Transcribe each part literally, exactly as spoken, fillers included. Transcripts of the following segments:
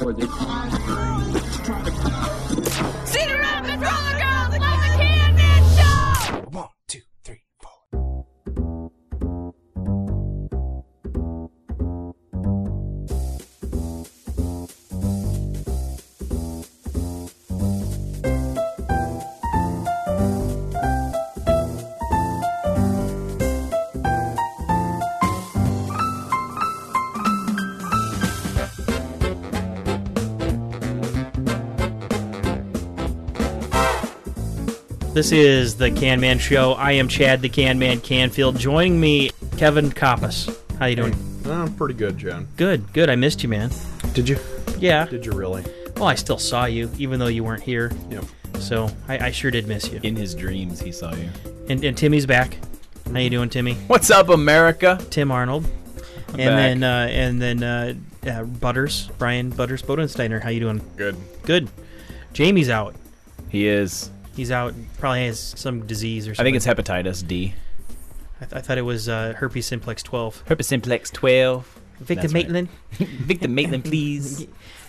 Cedar Rapids Roller Girls love the Can Man Show! One, two, three, four. This is the Can Man Show. I am Chad the Can Man Canfield. Joining me, Kevin Koppas. How you doing? Uh, pretty good, John. Good, good. I missed you, man. Did you? Yeah. Did you really? Well, I still saw you, even though you weren't here. Yep. So I, I sure did miss you. In his dreams, he saw you. And, and Timmy's back. How you doing, Timmy? What's up, America? Tim Arnold. I'm and back. then uh, and then uh, uh, Butters, Brian Butters Bodensteiner. How you doing? Good. Good. Jamie's out. He is. He's out. Probably has some disease or I something. think it's hepatitis D. I, th- I thought it was uh, herpes simplex twelve. Herpes simplex twelve. Victor That's right. Maitland. Victor Maitland, please.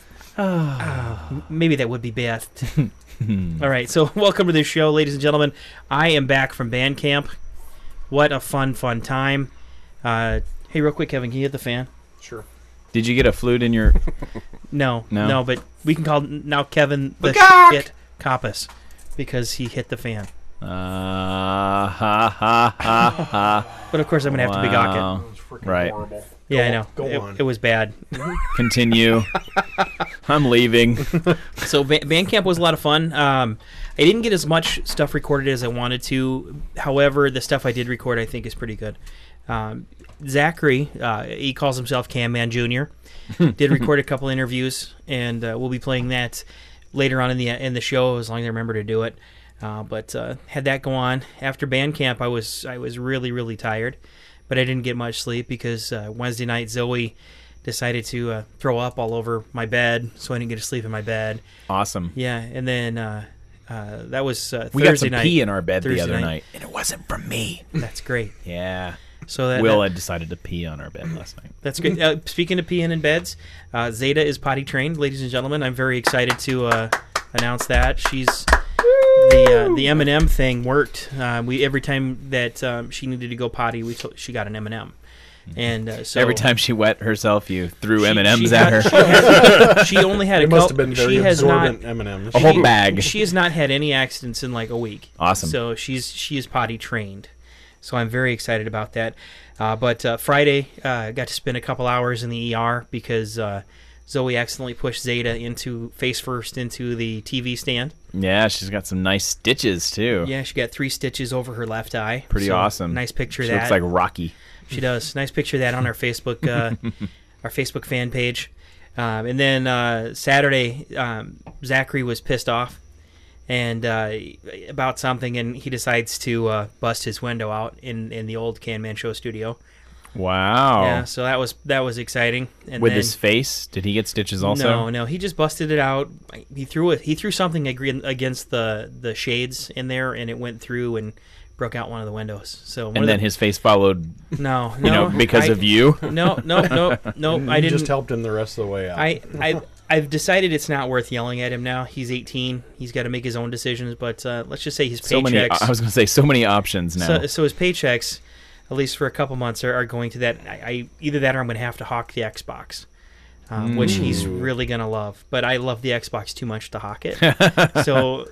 Oh, maybe that would be best. All right, so welcome to the show, ladies and gentlemen. I am back from band camp. What a fun, fun time. Uh, hey, real quick, Kevin, can you hit the fan? Sure. Did you get a flute in your... No, No? no, but we can call now Kevin the Peacock! shit Koppas because he hit the fan. Uh, ha, ha, ha, ha. But of course, I'm going to have to begawk it. Wow. That was freaking Right. horrible. Yeah, Go- I know. Go it, on. it was bad. Continue. I'm leaving. So ba- Bandcamp was a lot of fun. Um, I didn't get as much stuff recorded as I wanted to. However, the stuff I did record, I think, is pretty good. Um, Zachary, uh, he calls himself Cam Man Junior, did record a couple interviews, and uh, we'll be playing that later on in the in the show as long as I remember to do it. Uh, but uh, had that go on after Bandcamp, I was I was really really tired, but I didn't get much sleep because uh, Wednesday night Zoe decided to uh, throw up all over my bed, so I didn't get to sleep in my bed. Awesome. Yeah, and then uh, uh, that was uh, We got Thursday some night. pee in our bed Thursday the other night. night. And it wasn't from me. That's great. Yeah. So that, Will that- had decided to pee on our bed last night. that's great. Uh, speaking of peeing in beds, uh, Zeta is potty trained, ladies and gentlemen. I'm very excited to uh, announce that she's the uh, the M and M thing worked. Uh, we every time that um, she needed to go potty, we told, she got an M and M. And uh, so Every time she wet herself, you threw she- M and M's she at had- her. She, had- she only had a It must couple. have been very she has not. absorbent M and M's. A whole bag. She has not had any accidents in like a week. Awesome. So she's she is potty trained. So I'm very excited about that. Uh, but uh, Friday, uh, I got to spend a couple hours in the E R because uh, Zoe accidentally pushed Zeta into face first into the T V stand. Yeah, she's got some nice stitches, too. Yeah, she got three stitches over her left eye. Pretty So, awesome. Nice picture of She that. looks like Rocky. She does. Nice picture of that on our Facebook, uh, our Facebook fan page. Um, and then uh, Saturday, um, Zachary was pissed off and uh, about something, and he decides to uh, bust his window out in, in the old Can Man Show studio. Wow. Yeah, so that was that was exciting. And With then, his face? Did he get stitches also? No, no, he just busted it out. He threw it. He threw something ag- against the the shades in there, and it went through and broke out one of the windows. So one And of then the, his face followed, no, you no, know, because I- of you? No, no, no, no. You I didn't. just helped him the rest of the way out. I, I, I've decided it's not worth yelling at him now. He's eighteen. He's got to make his own decisions. But uh, let's just say his So many, paychecks. I was going to say, so many options now. so, so his paychecks, at least for a couple months, are, are going to that. I, I either that or I'm going to have to hawk the Xbox, um, which he's really going to love. But I love the Xbox too much to hawk it. So,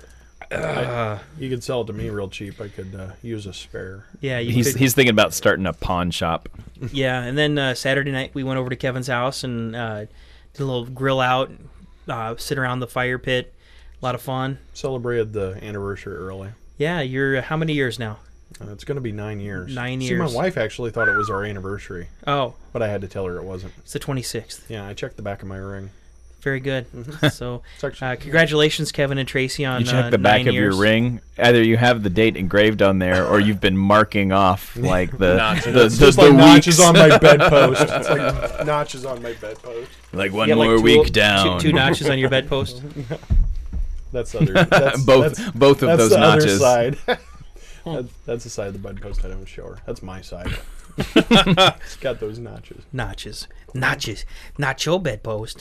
uh, You could sell it to me real cheap. I could uh, use a spare. yeah, you he's could, he's thinking about starting a pawn shop. yeah. And then uh, Saturday night we went over to Kevin's house and uh, did a little grill out, uh, sit around the fire pit. A lot of fun. Celebrated the anniversary early. Yeah, you're how many years now? Uh, it's going to be nine years. Nine See, years. my wife actually thought it was our anniversary, Oh, but I had to tell her it wasn't. it's the twenty-sixth. Yeah, I checked the back of my ring. Very good. So, It's actually, uh, congratulations, Kevin and Tracy, on You check uh, the back nine of years. your ring. Either you have the date engraved on there, or you've been marking off like the notches. the, It's the, just the like notches weeks. on my bedpost. It's like notches on my bedpost. Like one You got, like, more two- week two- down. Two, notches on your bedpost. That's the other. That's, both that's, both of that's those the notches. other side. that, that's the side of the bedpost I don't show her. That's my side. It's got those notches. Notches. Notches. Not your bedpost.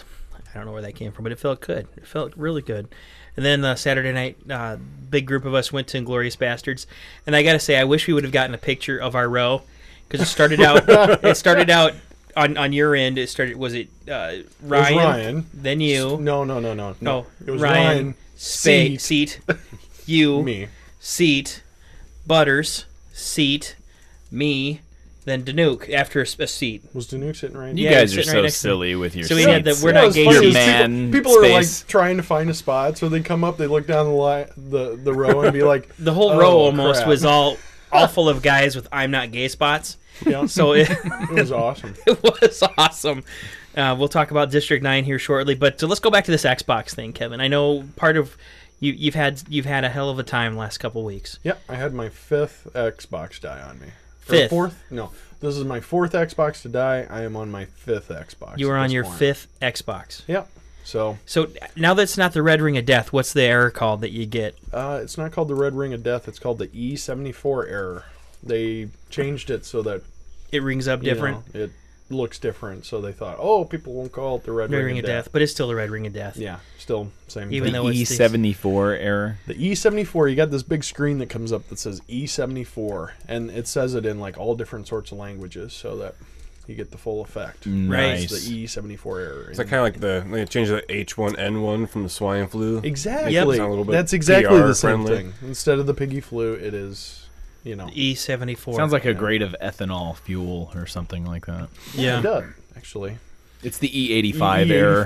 I don't know where that came from, but it felt good. It felt really good. And then uh, Saturday night, uh, big group of us went to Inglourious Bastards, and I got to say, I wish we would have gotten a picture of our row because it started out. it started out on, on your end. It started. Was it uh, Ryan? It was Ryan. Then you. No, no, no, no, No, It was Ryan. Ryan. Spa- seat. You. Me. Seat. Butters. Seat. Me. Then Danuke after a, a seat. Was Danuke sitting right? You Yeah, guys he's are sitting right so next to me. silly with your So we seats. had the- we're Yeah, not it was gay funny. Your seats. man People, people are like space. trying to find a spot, so they come up, they look down the li- the the row, and be like, The whole "Oh, row almost crap." was all all full of guys with "I'm not gay" spots. Yeah, So it, it was awesome. it was awesome. Uh, we'll talk about District Nine here shortly, but so let's go back to this Xbox thing, Kevin. I know part of you you've had you've had a hell of a time last couple weeks. Yeah, I had my fifth Xbox die on me. Or Fifth? fourth? No, this is my fourth Xbox to die. I am on my fifth Xbox. You were at on this your point. fifth Xbox. Yep. So So now that's not the Red Ring of Death. What's the error called that you get? uh, it's not called the Red Ring of Death. It's called the E seventy-four error. They changed it so that It rings up you different. know, it looks different. So they thought, oh, people won't call it the Red, Red Ring of Death, but it's still the Red Ring of Death. Yeah, still same. Even thing. though it's E the- seventy-four error. The E seventy-four, you got this big screen that comes up that says E seventy-four, and it says it in like all different sorts of languages so that you get the full effect. Right. It's the E seventy-four error. It's like kind of like the they changed the H one N one from the swine flu. Exactly. Yep. Sound a little bit That's exactly P R the same friendly. thing. Instead of the piggy flu, it is, you know. E seventy-four. Sounds like a grade of ethanol fuel or something like that. yeah. It does, actually. It's the E eighty-five error.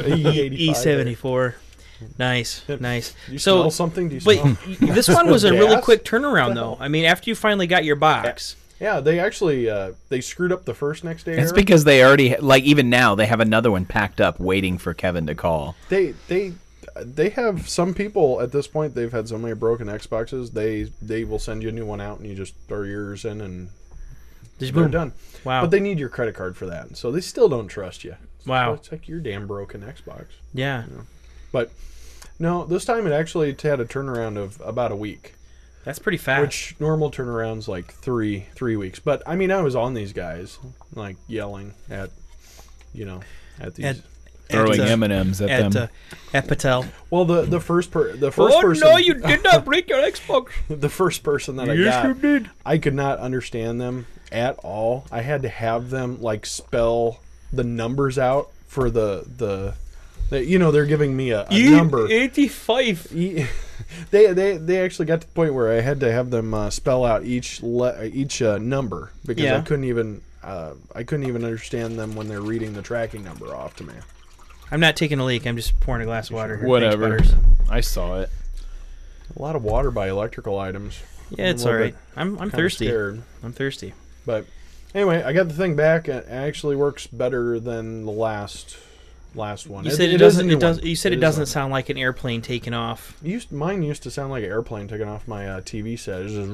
E seventy-four. Nice, nice. Do you So, smell something? Do you but smell? y- this one was a really Gas? quick turnaround, though. I mean, after you finally got your box, Yeah, they actually uh, they screwed up the first next day. It's error. because they already, like, even now, they have another one packed up waiting for Kevin to call. they they they have some people at this point. They've had so many broken Xboxes. They they will send you a new one out, and you just throw yours in, and just they're boom. done. Wow. But they need your credit card for that, so they still don't trust you. Wow. So it's like your damn broken Xbox. yeah, But no, this time it actually had a turnaround of about a week, that's pretty fast. which normal turnarounds like three three weeks. But I mean, I was on these guys like yelling at, you know, at these. At- Throwing at, uh, M and M's at, at them. uh, at Patel. well, the the first per the first Oh person no, you did not break your Xbox. the first person that I Yes, got, you did. I could not understand them at all. I had to have them like spell the numbers out for the the, the you know, they're giving me a, a number. eighty-five. E- they they they actually got to the point where I had to have them uh, spell out each le- each uh, number because Yeah. I couldn't even uh, I couldn't even understand them when they're reading the tracking number off to me. I'm not taking a leak. I'm just pouring a glass of water here. Whatever. Thanks, Butters. I saw it. A lot of water by electrical items. Yeah, it's I'm a all little right. I'm I'm Kinda thirsty. scared. I'm thirsty. But anyway, I got the thing back. It actually works better than the last last one. You It- said it, it is a doesn't. new It does. one. You said it, is doesn't a- sound like an airplane taking off. Used mine used to sound like an airplane taking off my uh, T V set. It was just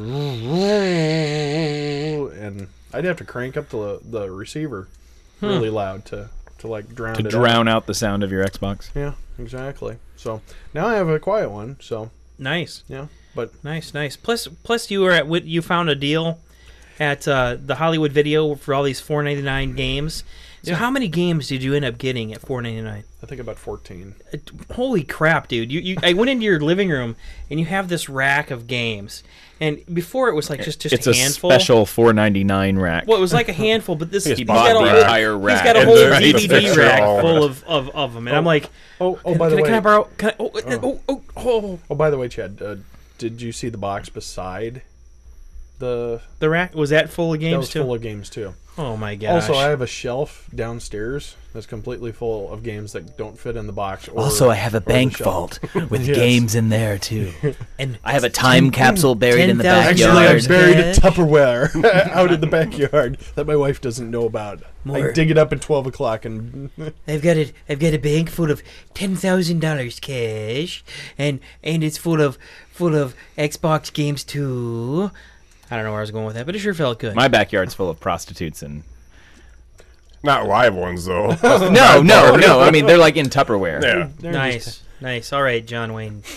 and I'd have to crank up the the receiver really loud to to like drown To it drown out. out the sound of your Xbox. Yeah, exactly. So now I have a quiet one. So Nice, yeah, but nice, nice. Plus, plus you were at Wit- you found a deal at uh, the Hollywood Video for all these four ninety-nine games. So Yeah. how many games did you end up getting at four ninety-nine? I think about fourteen. It- Holy crap, dude! You, you I went into your living room and you have this rack of games, and before it was like just just It's a a handful. special four ninety-nine rack. Well, it was like a handful, but this He he's just got bought a the whole entire He's rack. got a And whole the- D V D it's rack all full right. of, of, of them, and I'm like, Oh, oh, can, by the can, way, can I borrow? Can I, oh, oh, oh, oh, oh, by the way, Chad, uh, did you see the box beside the? the rack was that full of That games was too? full of games too. Oh my gosh! Also, I have a shelf downstairs that's completely full of games that don't fit in the box. Or, Also, I have a or the bank shelf. vault with Yes. games in there too. and I have a time capsule buried in the ten thousand Actually, I Yards. buried a Cash. Tupperware out in the backyard that my wife doesn't know about. More. I dig it up at twelve o'clock and I've got a I've got a bank full of ten thousand dollars cash, and and it's full of full of Xbox games too. I don't know where I was going with that, but it sure felt good. My backyard's full of prostitutes and Not live ones though. no, no, no. I mean, they're like in Tupperware. Yeah. they're nice, nice. All right, John Wayne.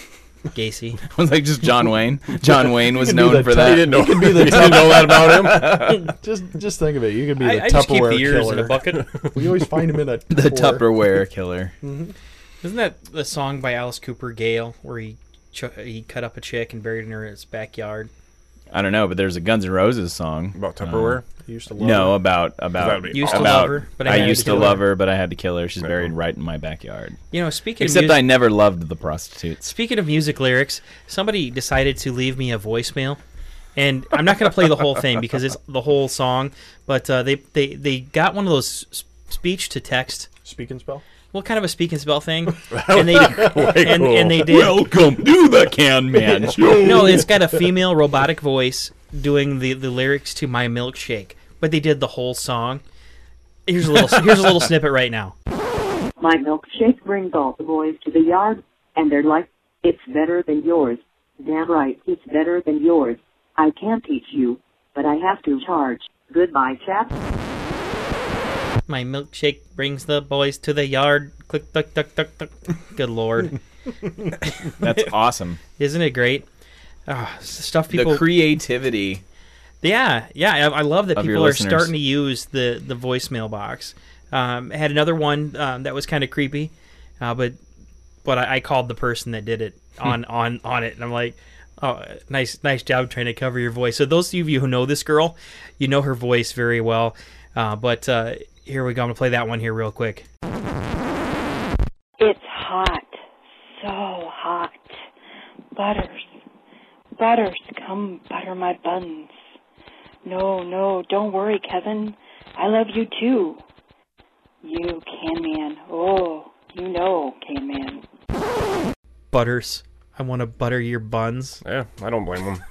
Gacy. Was like just John Wayne. John Wayne was can be known the for top- that. You didn't know, You could be the you didn't know that about him? just just think of it. You could be I, the I just keep Tupperware the ears killer. in a bucket. We always find him in a The Tupperware. Tupperware killer. Isn't that the song by Alice Cooper, Gale, where he ch- he cut up a chick and buried in her in his backyard? I don't know, but there's a Guns N' Roses song About Tupperware? He used to love No, her. about about That'd be Used to about love her, but I I had to used to kill love her. her, but I had to kill her. She's buried right in my backyard. You know, speaking Except of I music, never loved the prostitutes. speaking of music lyrics, somebody decided to leave me a voicemail, and I'm not going to play the whole thing because it's the whole song. But uh, they they they got one of those s- speech to text. Speak and spell. What kind of a speak and spell thing? And they and, and they did. Welcome to the Can Man Show. No, it's got a female robotic voice doing the, the lyrics to My Milkshake, but they did the whole song. Here's a little here's a little snippet right now. My milkshake brings all the boys to the yard, and they're like, it's better than yours. Damn right, it's better than yours. I can't teach you, but I have to charge. Goodbye, chap. My milkshake brings the boys to the yard. Click, duck, duck, duck, duck. Good lord, That's awesome. isn't it great? Ah, stuff people. The creativity. Yeah, yeah, I, I love that Of your people are listeners. starting to use the the voicemail box. Um, I had another one um, that was kind of creepy, uh, but but I, I called the person that did it on, on, on it, and I'm like, oh, nice nice job trying to cover your voice. So those of you who know this girl, you know her voice very well. Uh, but uh, here we go. I'm gonna play that one here real quick. It's hot, so hot. Butters, butters, come butter my buns. No, no, don't worry, Kevin. I love you too. You, Can Man. Oh, you know, Can Man. Butters, I want to butter your buns. Yeah, I don't blame him.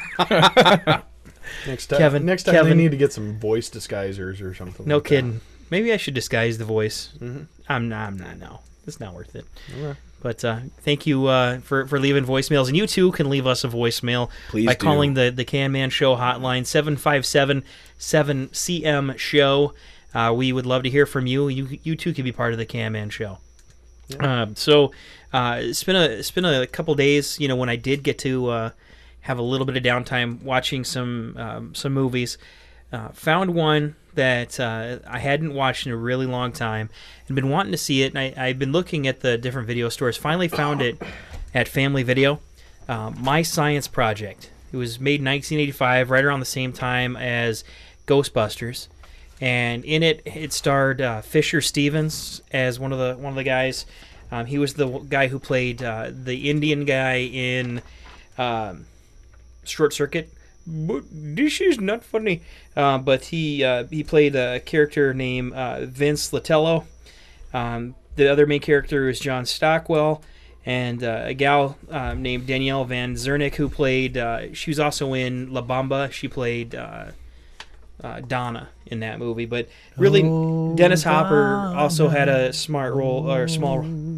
Next time, Kevin, next time Kevin. they need to get some voice disguisers or something. No like that. kidding. Maybe I should disguise the voice. Mhm. I'm not. I'm not. No, it's not worth it. Okay. But uh, thank you uh, for for leaving voicemails, and you too can leave us a voicemail Please by do. calling the the Can Man Show hotline seven five seven seven C M show. Uh, we would love to hear from you. You you too can be part of the Can Man Show. Uh, so uh, it's been a it's been a couple days. You know, when I did get to uh, have a little bit of downtime watching some um, some movies, uh, found one that uh, I hadn't watched in a really long time and been wanting to see it. And I, I've been looking at the different video stores. Finally found it at Family Video. Uh, My Science Project. It was made in nineteen eighty-five, right around the same time as Ghostbusters. And in it, it starred uh, Fisher Stevens as one of the one of the guys. Um, he was the w- guy who played uh, the Indian guy in um, Short Circuit. But this is not funny. Uh, but he uh, he played a character named uh, Vince Latello. Um, the other main character is John Stockwell, and uh, a gal uh, named Danielle Van Zernick who played. Uh, she was also in La Bamba. She played uh, uh, Donna in that movie. But really, Dennis Hopper also had a smart role or small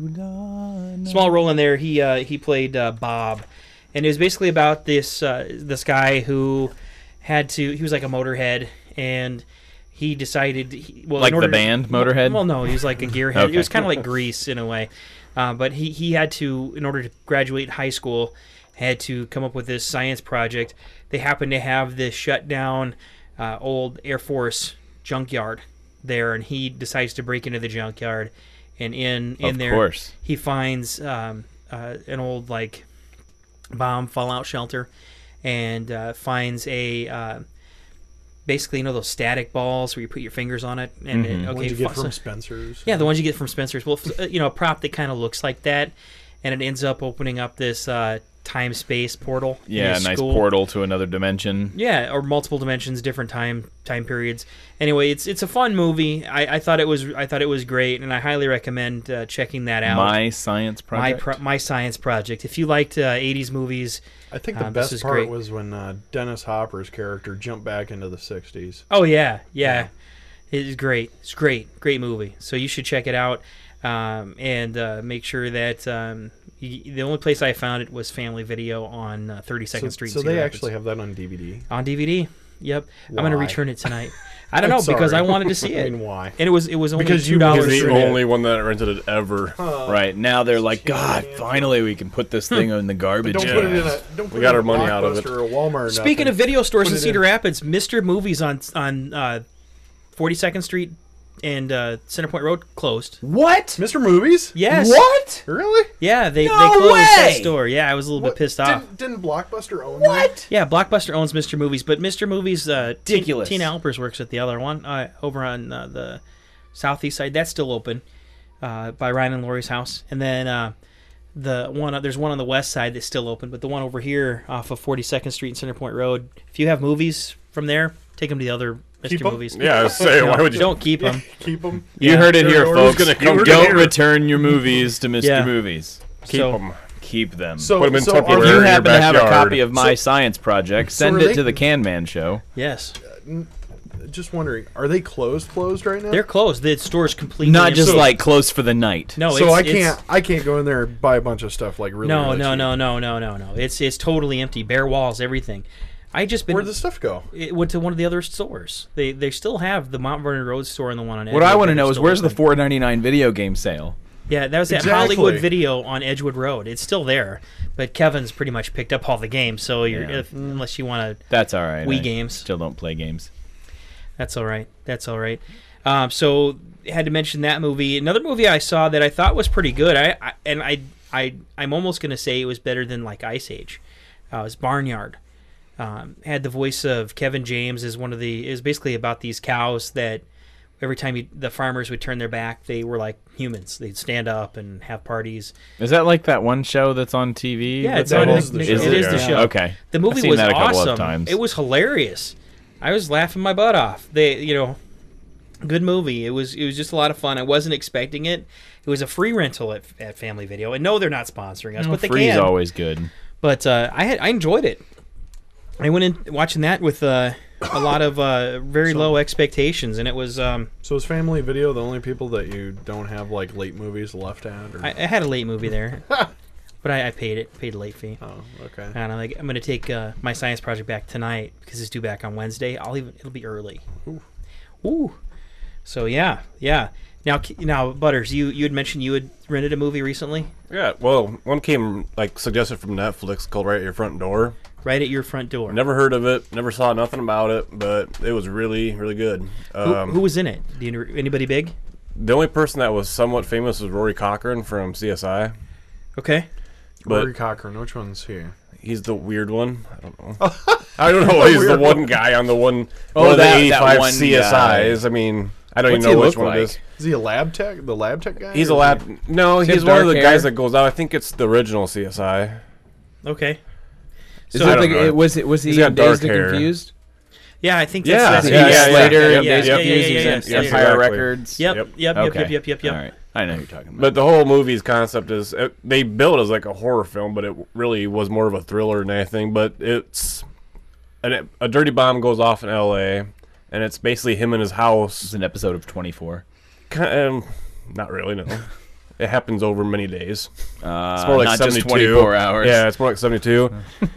small role in there. He uh, he played uh, Bob. And it was basically about this uh, this guy who had to. He was like a motorhead, and he decided. He, well, Like in order the band, Motorhead? Well, no, he was like a gearhead. Okay. It was kind of like Grease in a way, uh, but he he had to, in order to graduate high school, had to come up with this science project. They happened to have this shut down uh, old Air Force junkyard there, and he decides to break into the junkyard, and in in Of there course. he finds um, uh, an old like bomb fallout shelter, and uh, finds a uh, basically, you know, those static balls where you put your fingers on it, and Mhm. it, okay, Ones you get fu- from so- Spencer's. yeah, the ones you get from Spencer's. Well, f- uh, you know, a prop that kind of looks like that, and it ends up opening up this uh, time space portal. in Yeah, a his nice school. portal to another dimension. Yeah, or multiple dimensions, different time time periods. Anyway, it's it's a fun movie. I, I thought it was I thought it was great, and I highly recommend uh, checking that out. My Science my Project. pro- my science project. If you liked uh, eighties movies, I think the Um, this best is part great. was when uh, Dennis Hopper's character jumped back into the sixties. oh yeah, yeah, it's great. It's great, great movie. So you should check it out, um, and uh, make sure that um, y- the only place I found it was Family Video on uh, thirty-second So, Street. in so Cedar they Rapids. actually have that on D V D. on D V D. Yep. I'm going to Why? return it tonight. I don't know because I Sorry. wanted to see I it. mean, why? And it was it was only Because two you dollars. He's the Return it. only one that rented it ever. Right now they're like, God, finally we can put this thing in the garbage. Don't Yeah. put it in a. Don't put got it our in a money out of it. Blockbuster or a Walmart. or Speaking nothing. of video stores Put in it Cedar in- Rapids, Mister Movies on on uh, forty-second Street and uh, Center Point Road closed. What? Mister Movies. Yes. What? Really? Yeah, they, No they closed that way! store. Yeah, I was a little bit pissed off. Didn't, didn't Blockbuster own that? What? Yeah, Blockbuster owns Mister Movies, but Mister Movies, uh, Teen- Ridiculous. Tina Alpers works at the other one uh, over on uh, the southeast side. That's still open uh, by Ryan and Lori's house, and then uh, the one there's one on the west side that's still open, but the one over here off of forty-second Street and Center Point Road. If you have movies from there, take them to the other Mister Keep 'em? Movies. Yeah, I was saying, why would you? Don't keep them. Keep them. You Yeah. heard it here, Or- or folks. who's gonna come Don't here? return your movies to Mister Yeah. Movies. Keep So- them. Keep them. So, Put 'em in so Tupperware. if are you in your happen to have a backyard. copy of my So- science project, send are it they- to the Can Man Show. Yes, just wondering, are they closed? Closed right now? they're closed. The store's completely Not just empty. like close for the night. no. so it's, I it's- can't. I can't go in there and buy a bunch of stuff like really. No, really no, cheap. no, no, no, no, no. It's it's totally empty, bare walls, everything. I just been Where'd the stuff go? it went to one of the other stores. They they still have the Mount Vernon Road store and the one on. What I Edgewood want to that know are is still where's the open. four ninety-nine video game sale? Yeah, that was at Exactly. Hollywood Video on Edgewood Road. It's still there, but Kevin's pretty much picked up all the games. So you're Yeah. if, unless you want to, That's all right. Wii I games. Still don't play games. that's all right. That's all right. Um, so had to mention that movie. Another movie I saw that I thought was pretty good. I, I and I I I'm almost gonna say it was better than like Ice Age. Uh, it was Barnyard. Um, had the voice of Kevin James as one of the is basically about these cows that every time you, the farmers would turn their back, they were like humans. They'd stand up and have parties. Is that like that one show that's on T V? Yeah, it's that on is the Nick- show. it is the Yeah. show. Okay. The movie I've seen was that a couple awesome. of times. It was hilarious. I was laughing my butt off. They, you know, good movie. It was it was just a lot of fun. I wasn't expecting it. It was a free rental at, at Family Video, and no, they're not sponsoring us, No, but they free's can. always good. But uh, I had I enjoyed it. I went in watching that with uh, a lot of uh, very So- low expectations, and it was. Um, So is Family Video the only people that you don't have like late movies left at? Or? I, I had a late movie there, but I, I paid it, paid a late fee. oh, okay. And I'm like, I'm gonna take uh, my science project back tonight because it's due back on Wednesday. I'll even it'll be early. Ooh. Ooh. So yeah, yeah. Now, K- now, Butters, you you had mentioned you had rented a movie recently, Yeah, well, one came like suggested from Netflix called Right at Your Front Door. right at your front door. Never heard of it, never saw nothing about it, but it was really, really good. Who, Um, who was in it? Do you know anybody big? the only person that was somewhat famous was Rory Cochrane from C S I. Okay. But Rory Cochrane, which one's he? he's the weird one. I don't know. I don't know. He's the weird one guy on the one. Oh, one of that- the that eighty-five one C S Is. I mean, I don't What's even he know which look one it like? is. Is he a lab tech? The lab tech guy? He's a Or is lab. he- No, Does he he's have one of dark the hair? guys that goes out. I think it's the original C S I. Okay. Is So- I it don't the, know. it, was it was he He's got in Dazed dark and hair. Confused? Yeah, I think Yeah, that's, that's Yeah, yeah, yeah, Slater yeah, and yeah, Dazed yeah, and yeah, Confused. yeah, He's yeah, in yeah, Yes, Empire exactly. Records. Yep, Yep. yep, yep, Okay. yep, yep, yep, yep. All right. I know who you're talking about. But the whole movie's concept is it, they built it as like a horror film, but it really was more of a thriller than anything. But it's and it, a dirty bomb goes off in L A, and it's basically him in his It's house. an episode of twenty-four. Kind um, not really, no. It happens over many days. Uh, It's more like not seventy-two. just twenty-four hours. Yeah, it's more like seventy-two.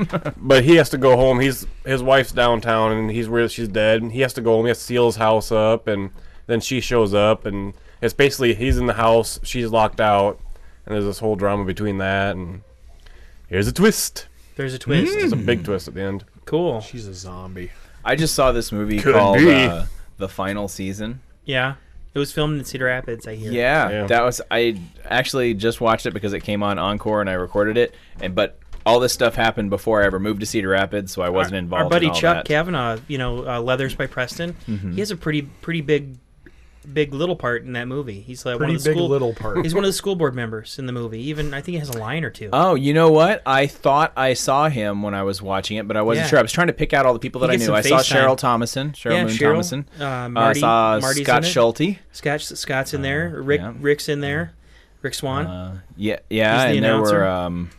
But he has to go home. He's his wife's downtown, and he's where she's dead. And he has to go home. He has to seal his house up, and then she shows up, and it's basically he's in the house, she's locked out, and there's this whole drama between that. And here's a twist. There's a twist. There's a big twist at the end. Cool. She's a zombie. I just saw this movie Could called be. uh, The Final Season. Yeah. It was filmed in Cedar Rapids, I hear. Yeah, Yeah. that was. I actually just watched it because it came on Encore and I recorded it. And but all this stuff happened before I ever moved to Cedar Rapids, so I wasn't our, involved. Our buddy in all Chuck that. Kavanaugh, you know, uh, Leathers by Preston. Mm-hmm. He has a pretty, pretty big, big little part in that movie. He's like one Pretty of the big school. little part. He's one of the school board members in the movie. Even I think he has a line or two. Oh, you know what? I thought I saw him when I was watching it, but I wasn't Yeah. sure. I was trying to pick out all the people that He I gets knew. I some saw FaceTime. Cheryl Thomason, Cheryl yeah, Moon Cheryl, Thomason. uh, Marty, I saw Marty's Scott in it. Schulte. Scott, Scott's in there. Rick, yeah. Rick's in there. Rick Swan. Uh, yeah, yeah, He's the and there announcer. were um,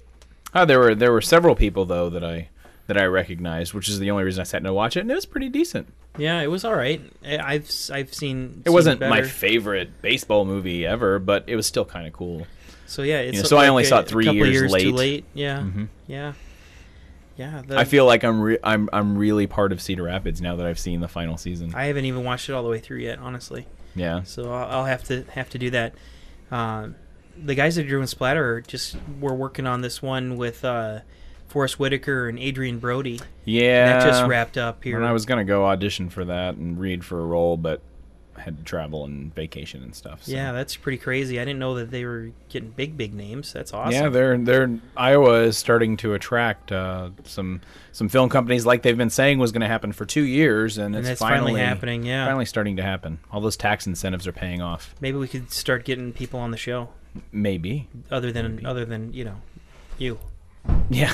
oh, there were there were several people though that I that I recognized, which is the only reason I sat down to watch it, and it was pretty decent. yeah, it was all right. I- I've I've seen. It wasn't my better. favorite baseball movie ever, but it was still kind of cool. So yeah, it's know, so I like only a, saw it three couple years years too late. late. Yeah, Mhm. yeah. Yeah, the, I feel like I'm re- I'm I'm really part of Cedar Rapids now that I've seen the final season. I haven't even watched it all the way through yet, honestly. Yeah. So I'll, I'll have to have to do that. Um, the guys that are doing Splatter just were working on this one with uh, Forrest Whitaker and Adrian Brody. Yeah. That just wrapped up here. And I was gonna go audition for that and read for a role, but I had to travel and vacation and stuff. So. Yeah, that's pretty crazy. I didn't know that they were getting big, big names. That's awesome. Yeah, they're they're Iowa is starting to attract uh, some some film companies, like they've been saying was going to happen for two years, and, And it's it's finally finally happening, yeah. finally starting to happen. All those tax incentives are paying off. Maybe we could start getting people on the show, Maybe. other than Maybe. other than you know, you. Yeah.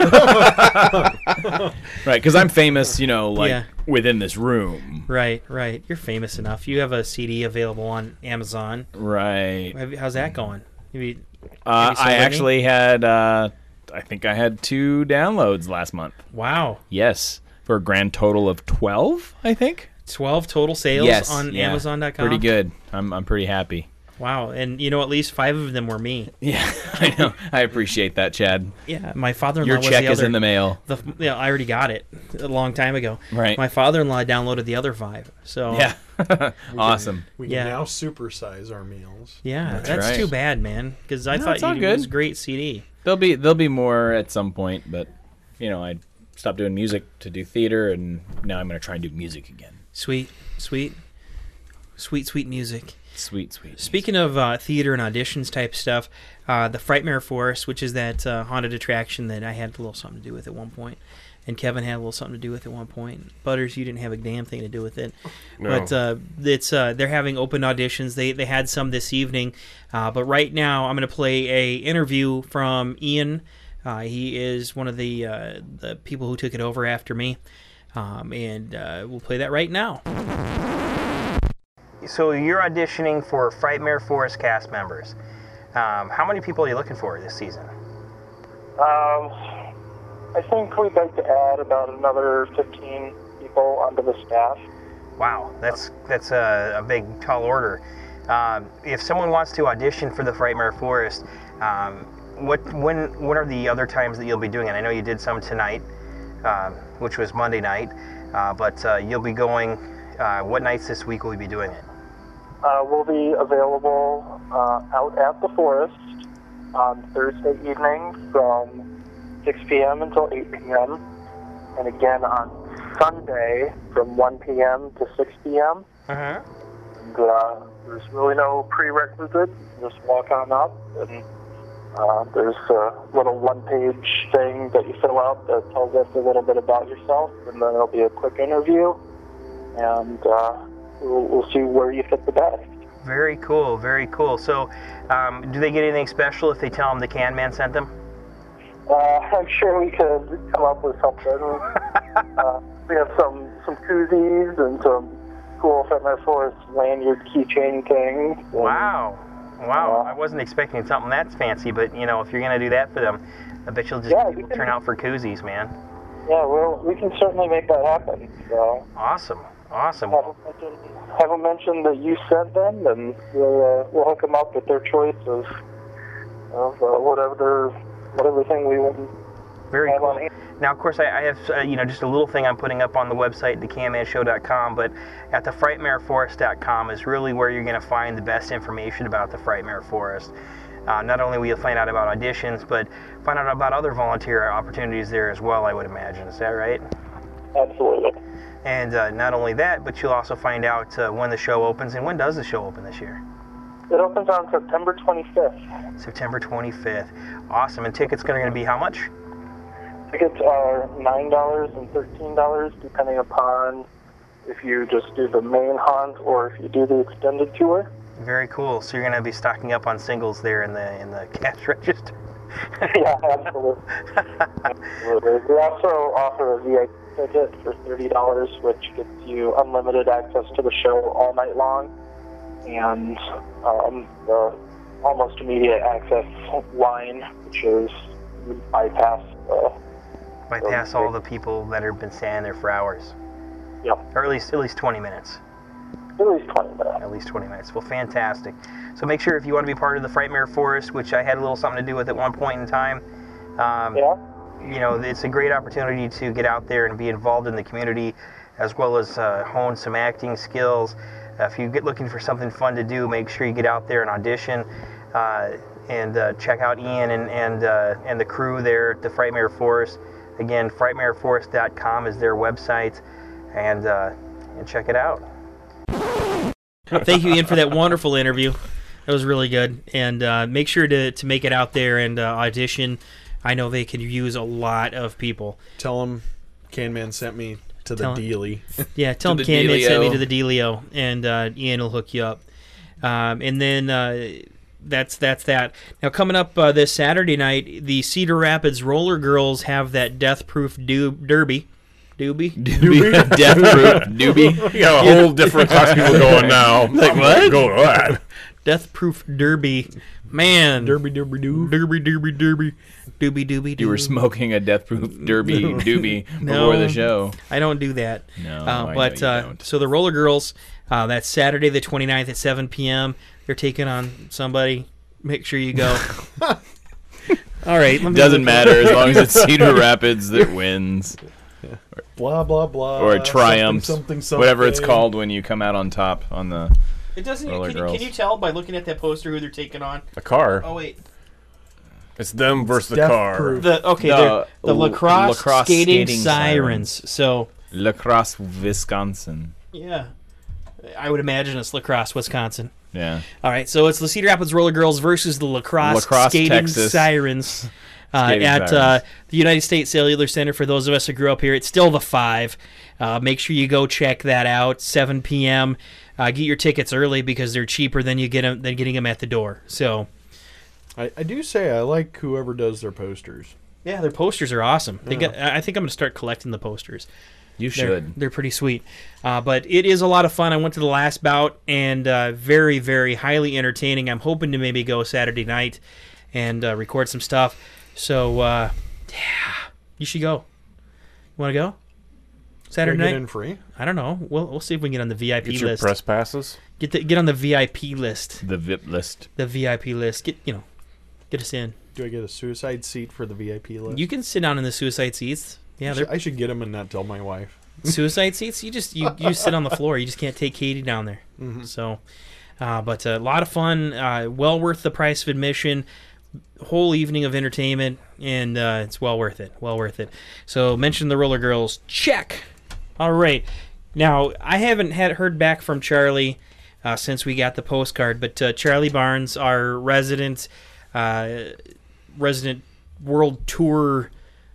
Right, because I'm famous, you know, like Yeah. within this room. Right, right. You're famous enough. You have a C D available on Amazon. Right. Have you- How's that going? Have you, Uh, have you sold I any? actually had, uh, I think I had two downloads last month. Wow. Yes, for a grand total of twelve, I think. twelve total sales Yes, on yeah. Amazon dot com. Pretty good. I'm I'm pretty happy. Wow. And you know, at least five of them were me. Yeah, I know. I appreciate that, Chad. Yeah. My father-in-law Your was check the is other, in the mail. The, yeah, I already got it a long time ago. Right. My father-in-law downloaded the other five. So Yeah. Awesome. We can Yeah. now supersize our meals. yeah, That's that's, right. too bad, man. Because I No, thought it's all you, good. it was a great C D. There'll be there'll be more at some point, but you know, I stopped doing music to do theater, and now I'm going to try and do music again. Sweet, sweet, sweet, sweet music. Sweet, sweet. Speaking of uh, theater and auditions type stuff, uh, the Frightmare Forest, which is that uh, haunted attraction that I had a little something to do with at one point, and Kevin had a little something to do with at one point. Butters, you didn't have a damn thing to do with it. No. But uh, it's uh, they're having open auditions. They they had some this evening, uh, but right now I'm going to play a interview from Ian. Uh, he is one of the uh, the people who took it over after me, um, and uh, we'll play that right now. So you're auditioning for Frightmare Forest cast members. Um, how many people are you looking for this season? Um, I think we'd like to add about another fifteen people onto the staff. Wow, that's that's a, a big, tall order. Um, if someone wants to audition for the Frightmare Forest, um, what when what are the other times that you'll be doing it? I know you did some tonight, um, which was Monday night, uh, but uh, you'll be going. Uh, what nights this week will you be doing it? Uh, we'll be available uh, out at the forest on Thursday evening from six p.m. until eight p.m. and again on Sunday from one p.m. to six p.m. Uh-huh. And, uh, there's really no prerequisite. Just walk on up, and uh, there's a little one-page thing that you fill out that tells us a little bit about yourself, and then there'll be a quick interview, and uh, we'll, we'll see where you fit the best. Very cool, very cool. So, um, do they get anything special if they tell them the Can Man sent them? Uh, I'm sure we could come up with something. uh, we have some, some koozies and some cool Frightmare Forest lanyard keychain things. And, Wow. Wow. Uh, I wasn't expecting something that fancy, but, you know, if you're going to do that for them, I bet you'll just Yeah, people you can- turn out for koozies, man. Yeah, well, we can certainly make that happen. So Awesome. Awesome. have them mention, have them mention that you sent them, and we'll uh, we'll hook them up with their choice of of uh, whatever whatever thing we want. Very have cool. on hand. Now, of course, I, I have uh, you know just a little thing I'm putting up on the website, the can man show dot com, but at the frightmare forest dot com is really where you're going to find the best information about the Frightmare Forest. Uh, not only will you find out about auditions, but find out about other volunteer opportunities there as well, I would imagine. Is that right? Absolutely. And uh, not only that, but you'll also find out uh, when the show opens. And when does the show open this year? It opens on September twenty-fifth. September twenty-fifth. Awesome. And tickets are going to be how much? Tickets are nine dollars and thirteen dollars, depending upon if you just do the main haunt or if you do the extended tour. Very cool. So you're going to be stocking up on singles there in the in the cash register. Yeah, absolutely. absolutely. We also offer a V I P ticket for thirty dollars, which gets you unlimited access to the show all night long, and um, the almost immediate access line, which is you bypass the Bypass all the people that have been standing there for hours. Yep. Or at least at least twenty minutes. At least twenty minutes. At least twenty minutes. Well, fantastic. So make sure if you want to be part of the Frightmare Forest, which I had a little something to do with at one point in time, um, Yeah. you know, it's a great opportunity to get out there and be involved in the community, as well as uh, hone some acting skills. Uh, if you get looking for something fun to do, make sure you get out there and audition, uh, and uh, check out Ian and and uh, and the crew there at the Frightmare Force. Again, frightmare force dot com is their website, and uh, and check it out. Thank you, Ian, for that wonderful interview. That was really good. And uh, make sure to, to make it out there and uh, audition. I know they could use a lot of people. Tell them Can Man sent me to the Tell- dealie. Yeah, tell To them the Can Man sent me dealio. to the dealio, and uh, Ian will hook you up. Um, and then uh, that's that's that. Now, coming up uh, this Saturday night, the Cedar Rapids Roller Girls have that Death Proof do- Derby. Doobie? Doobie. Death Proof Doobie. You got a whole different class of people going now. Like, what? Go to that. Death Proof Derby. Man. Derby, derby, doo. Derby, derby, derby. Doobie, doobie, doo. You were smoking a Death Proof Derby Doobie No. before the show. I don't do that. No, uh, I know but you uh, don't. so the Roller Girls, uh, that's Saturday the twenty-ninth at seven p.m. They're taking on somebody. Make sure you go. All right. Let me Doesn't look- matter as long as it's Cedar Rapids that wins. Blah, blah, blah. Or a triumph. Something, something, Whatever it's something. called when you come out on top on the It doesn't. Roller Can you, Girls. can you tell by looking at that poster who they're taking on? A car. Oh wait. It's them versus the Death car. Proof. The okay. The they're the l- lacrosse, lacrosse skating, skating sirens. So La Crosse, Wisconsin. yeah, I would imagine it's Lacrosse, Wisconsin. Yeah. All right, so it's the Cedar Rapids Roller Girls versus the Lacrosse, Lacrosse, Skating Texas. Sirens uh, Skating at Sirens. Uh, the United States Cellular Center. For those of us who grew up here, it's still the five. Uh, make sure you go check that out. seven p.m. Uh, get your tickets early because they're cheaper than you get them than getting them at the door. So I, I do say I like whoever does their posters. yeah, their posters are awesome. They Yeah. got, I think I'm going to start collecting the posters. You They're, should. they're pretty sweet. Uh, but it is a lot of fun. I went to the last bout and uh, very, very highly entertaining. I'm hoping to maybe go Saturday night and uh, record some stuff. So, uh, yeah, you should go. You want to go? Saturday Can I night? get in free? I don't know. We'll, we'll see if we can get on the V I P Get your list. press passes. Get the, get on the V I P list. The V I P list. The V I P list. Get, you know, get us in. Do I get a suicide seat for the V I P list? You can sit down in the suicide seats. Yeah, I they're should, I should get them and not tell my wife. suicide seats. You just you, you sit on the floor. You just can't take Katie down there. Mhm. So, uh, but a lot of fun. Uh, well worth the price of admission. Whole evening of entertainment, and uh, it's well worth it. Well worth it. So mention the Roller Girls. Check. All right. Now I haven't had heard back from Charlie uh, since we got the postcard, but uh, Charlie Barnes, our resident uh, resident world tour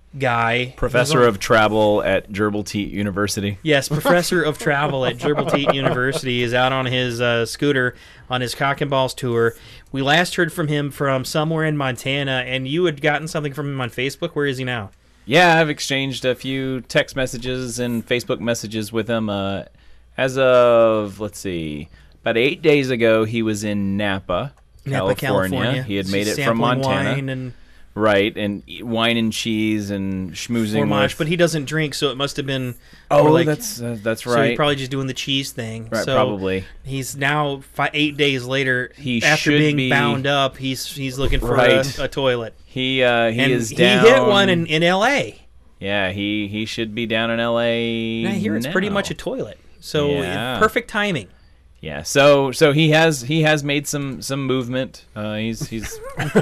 guy, Professor of travel at Gerbil Teat University. Yes, professor of travel at Gerbil Teat University is out on his uh, scooter on his cock and balls tour. We last heard from him from somewhere in Montana, and you had gotten something from him on Facebook. Where is he now? Yeah, I've exchanged a few text messages and Facebook messages with him. Uh, as of, let's see, about eight days ago, he was in Napa, Napa, California. California. He had made it from Sampling Montana. wine and Right, and eat wine and cheese and schmoozing fromage, with... but he doesn't drink, so it must have been. Oh, more like, that's uh, that's So right. he's probably just doing the cheese thing. Right, so probably. He's now fi- eight days later. He after should being be- bound up, he's he's looking for Right. a, a toilet. He uh, he and is he down. hit one in, in L A. Yeah, he he should be down in L A. And I hear it's pretty now. much a toilet. So Yeah. perfect timing. Yeah, so so he has he has made some some movement. Uh, he's he's,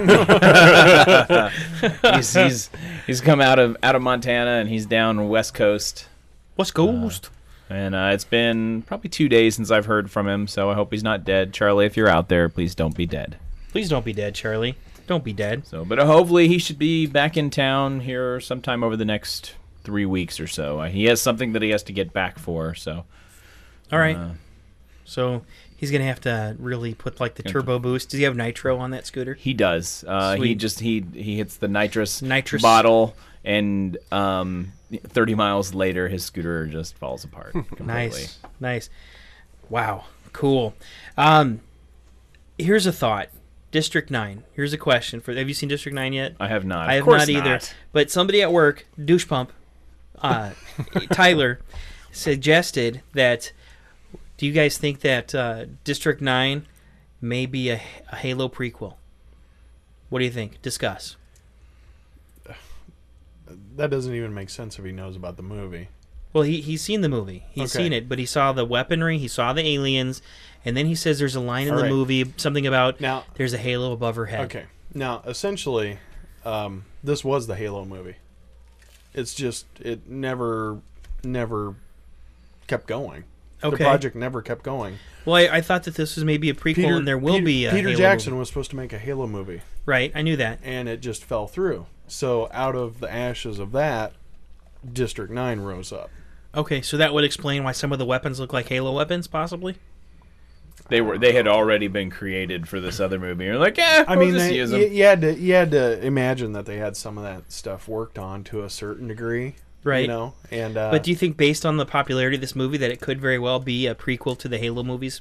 he's he's he's come out of out of Montana and he's down West Coast. West Coast. Uh, and uh, it's been probably two days since I've heard from him. So I hope he's not dead. Charlie, if you're out there, please don't be dead. Please don't be dead, Charlie. Don't be dead. So, but uh, hopefully he should be back in town here sometime over the next three weeks or so. Uh, he has something that he has to get back for. So, All right. uh, So he's gonna have to really put like the turbo boost. Does he have nitro on that scooter? He does. Uh, he Sweet. just he he hits the nitrous Nitrous. bottle, and um, thirty miles later, his scooter just falls apart. completely. Nice, nice. Wow, cool. Um, here's a thought. District nine. Here's a question for. Have you seen District nine yet? I have not. I Of have course not either. not. But somebody at work, douche pump, uh, Tyler, suggested that. Do you guys think that uh, District nine may be a, a Halo prequel? What do you think? Discuss. that doesn't even make sense if he knows about the movie. Well, he he's seen the movie. He's Okay. seen it, but he saw the weaponry. He saw the aliens, and then he says there's a line in All the right. movie something about Now- there's a halo above her head. Okay. Now, essentially, um, this was the Halo movie. It's just it never, never kept going. The Okay. project never kept going. Well, I, I thought that this was maybe a prequel, and there will Peter, be a Peter Halo Jackson movie. was supposed to make a Halo movie, Right, I knew that. and it just fell through. So out of the ashes of that, District Nine rose up. Okay, so that would explain why some of the weapons look like Halo weapons, possibly. They were they had already been created for this other movie. You're like, yeah, I we'll mean, just they, use you, them. you had to you had to imagine that they had some of that stuff worked on to a certain degree, Right. You know, and uh, But do you think, based on the popularity of this movie, that it could very well be a prequel to the Halo movies?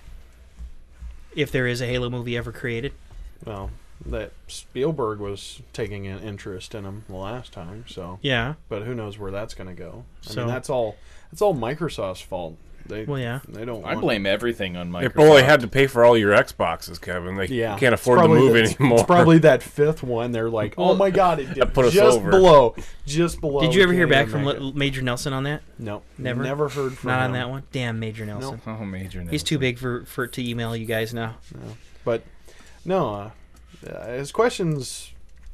If there is a Halo movie ever created? well, that Spielberg was taking an interest in them the last time, so Yeah. but who knows where that's going to go? I So- mean, that's all that's all Microsoft's fault. They Well, yeah. they don't. I want- blame everything on Microsoft. They probably had to pay for all your Xboxes, Kevin. They Yeah, can't It's afford the probably movie that- anymore. It's probably that fifth one. They're like, oh Well, my god, it dipped put us just over. below, just below. Did you ever We hear can't back even from make L- Major Nelson on that? it. No, Never? never heard from Not on him. that one? Damn, Major Nelson. Oh, major. He's too big for, for to email you guys now. But no, uh, uh, his question's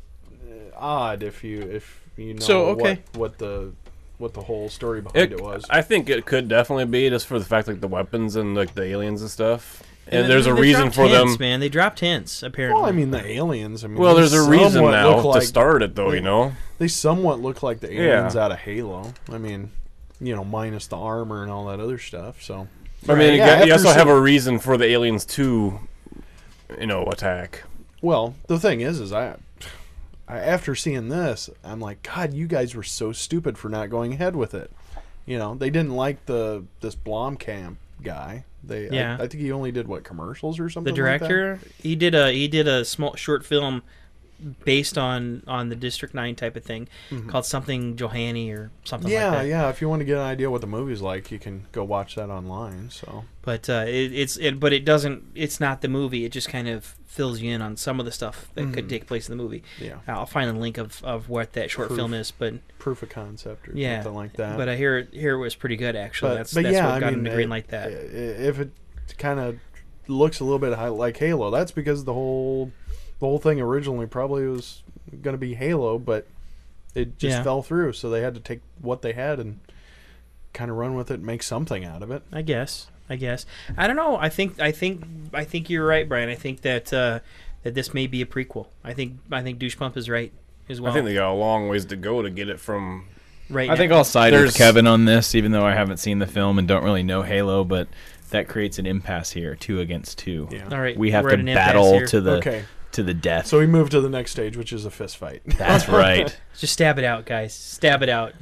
uh, odd if you if you know So, okay. what, what the what the whole story behind it, It, was. I think it could definitely be just for the fact like the weapons and like the aliens and stuff. And, then there's a they reason dropped for hints, them. man. They dropped hints, apparently. Well, I mean the aliens. I mean, Well, they there's a reason somewhat now look to like- start it, though. they- You know. They somewhat look like the aliens Yeah. out of Halo. I mean, you know, minus the armor and all that other stuff. So I mean, you, Yeah, got- you after also have some- a reason for the aliens to, you know, attack. Well, the thing is, is I, I after seeing this, I'm like, God, you guys were so stupid for not going ahead with it. You know, they didn't like the this Blomkamp guy. They, Yeah. I, I think he only did what commercials or something. the like that? director, he did a he did a small short film based on on the District Nine type of thing called something Johanny or something Mm-hmm. Yeah, like that. yeah. If you want to get an idea what the movie's like, you can go watch that online. So But uh, it, it's it, but it doesn't. It's not the movie. It just kind of fills you in on some of the stuff that could take place in the movie. Mm-hmm. Yeah. I'll find a link of, of what that short Proof. film is. But proof of concept or yeah, something like that. But I hear it here it was pretty good actually. But, that's but that's yeah, what I got mean, him to green it- like that. i- If it kind of looks a little bit hi- like Halo, that's because the whole the whole thing originally probably was going to be Halo, but it just Yeah. fell through. So they had to take what they had and kind of run with it, and make something out of it. I guess. I guess. I don't know. I think. I think. I think you're right, Brian. I think that uh, that this may be a prequel. I think. I think Douche Pump is right as well. I think they got a long ways to go to get it from. right. I now. think I'll side There's- with Kevin on this, even though I haven't seen the film and don't really know Halo. But that creates an impasse here, two against two. Yeah. All right. We have we're to at an impasse battle here. to the Okay. to the death. So we move to the next stage, which is a fist fight. That's right. Just stab it out, guys. Stab it out.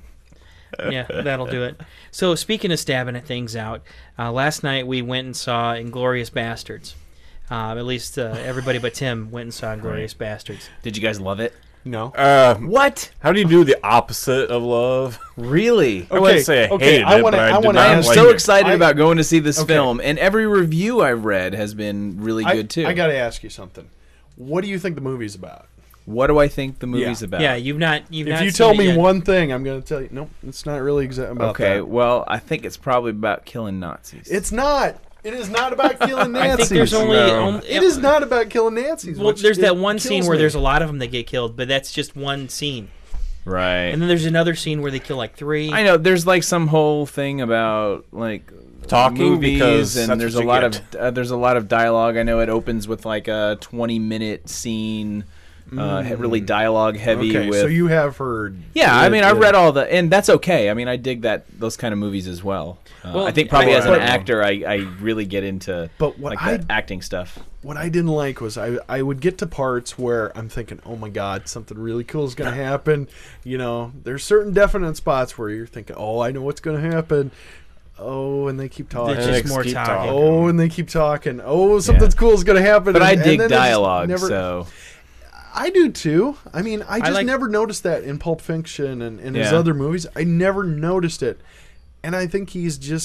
Yeah, that'll do it. So speaking of stabbing things out, uh, last night we went and saw Inglourious Bastards. Uh, at least uh, everybody but Tim went and saw Inglourious Bastards. Did you guys love it? No. Uh, What? how do you do the opposite of love? Really? I wouldn't say I okay, hated I it, wanna- but I, I did wanna not I am ask like so it. excited I- about going to see this Okay. film, and every review I've read has been really I, good too. I got to ask you something. What do you think the movie's about? what do I think the movie's Yeah. about? Yeah, you've not you've If not you seen tell it me yet. one thing, I'm going to tell you. Nope, it's not really exa- about Okay, that. well, I think it's probably about killing Nazis. It's not. It is not about killing Nazis. I think there's only, No. only It is not about killing Nazis. Well, which there's it that one scene kills where me. there's a lot of them that get killed, but that's just one scene. right. And then there's another scene where they kill like three. I know there's like some whole thing about like Talking, movies, because that's and there's what a you lot get. of uh, there's a lot of dialogue. I know it opens with like a twenty minute scene, uh, he- really dialogue heavy. Okay, with so you have heard. yeah, I the- mean I the- read all the, and that's okay. I mean I dig that those kind of movies as well. Uh, Well, I think probably I- as an but- actor, I, I really get into But what like I- the acting stuff. What I didn't like was I I would get to parts where I'm thinking, oh my god, something really cool is going to happen. You know, there's certain definite spots where you're thinking, oh, I know what's going to happen. Oh, and they keep talking. It's And just they more keep talking. talking. Oh, and they keep talking. Oh, something's cool is going to happen. But and, I and dig then it just dialogue, never- so I do too. I mean, I just like- never noticed that in Pulp Fiction and in his Yeah. other movies. I never noticed it, and I think he's just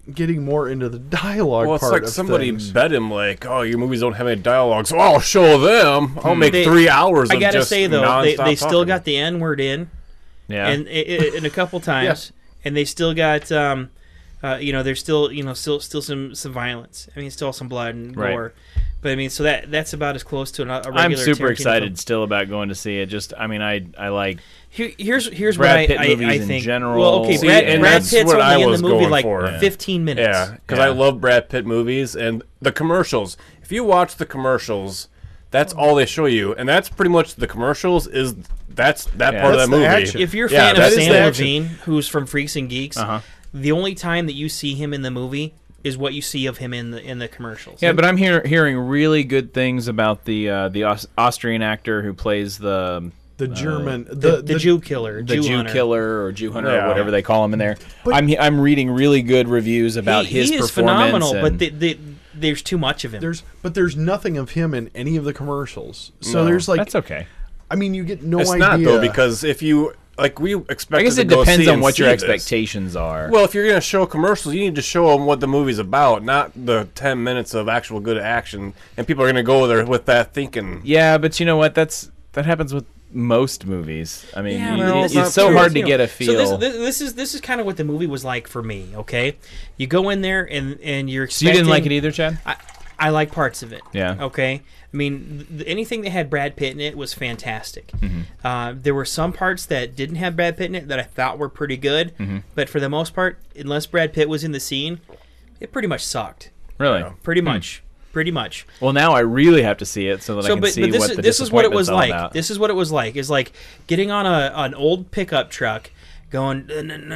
getting more into the dialogue Well, it's part like of somebody things. bet him, like, oh, your movies don't have any dialogue, so I'll show them. I'll make They- three hours I of gotta just say though, they, nonstop they still talking. got the N word in, Yeah. and in a couple times, and they still got, um, uh, you know, there's still, you know, still still some some violence. I mean, still some blood and Right. gore. But I mean, so that that's about as close to a, a regular. I'm super Tarantino excited film. still about going to see it. Just, I mean, I I like Here, here's here's Brad what Pitt I, movies I, I in think. general. Well, okay, See, Brad, and Brad that's Pitt's what I only in the was movie going like for. fifteen minutes. Yeah, because Yeah. I love Brad Pitt movies and the commercials. If you watch the commercials, that's all they show you, and that's pretty much the commercials. Is that's that Yeah. part That's of the that movie? action. If you're a Yeah, fan that of is Sam the action. Levine, who's from Freaks and Geeks, Uh-huh. the only time that you see him in the movie is what you see of him in the in the commercials. Yeah, but I'm hear, hearing really good things about the uh, the Aus- Austrian actor who plays the the German, the, the, the, Jew killer, the Jew, Jew hunter. killer or Jew hunter Yeah. or whatever they call him in there. But- I'm I'm reading really good reviews about he, his he is performance. phenomenal, and- but the, the, there's too much of him. There's, but there's nothing of him in any of the commercials. So No. there's like, that's okay. I mean, you get no It's idea. not though, because if you like, we expect. I guess it to go depends see on and what your see this. expectations are. Well, if you're going to show commercials, you need to show them what the movie's about, not the ten minutes of actual good action. And people are going to go there with that thinking. yeah, but you know what? That's that happens with most movies. I mean, Yeah, you- well, it's, it's not so true. hard to You know, get a feel. So this, this, this is this is kind of what the movie was like for me. Okay, you go in there and and you're So you expecting. didn't like it either, Chad? I, I like parts of it. Yeah. Okay. I mean, th- anything that had Brad Pitt in it was fantastic. Mm-hmm. Uh, there were some parts that didn't have Brad Pitt in it that I thought were pretty good, Mm-hmm. but for the most part, unless Brad Pitt was in the scene, it pretty much sucked. Really? Pretty much. Pretty much. Well, now I really have to see it so that I So, can but, see but this what is the this is what it was disappointment's all like. about. This is what it was like. It's like getting on a an old pickup truck, going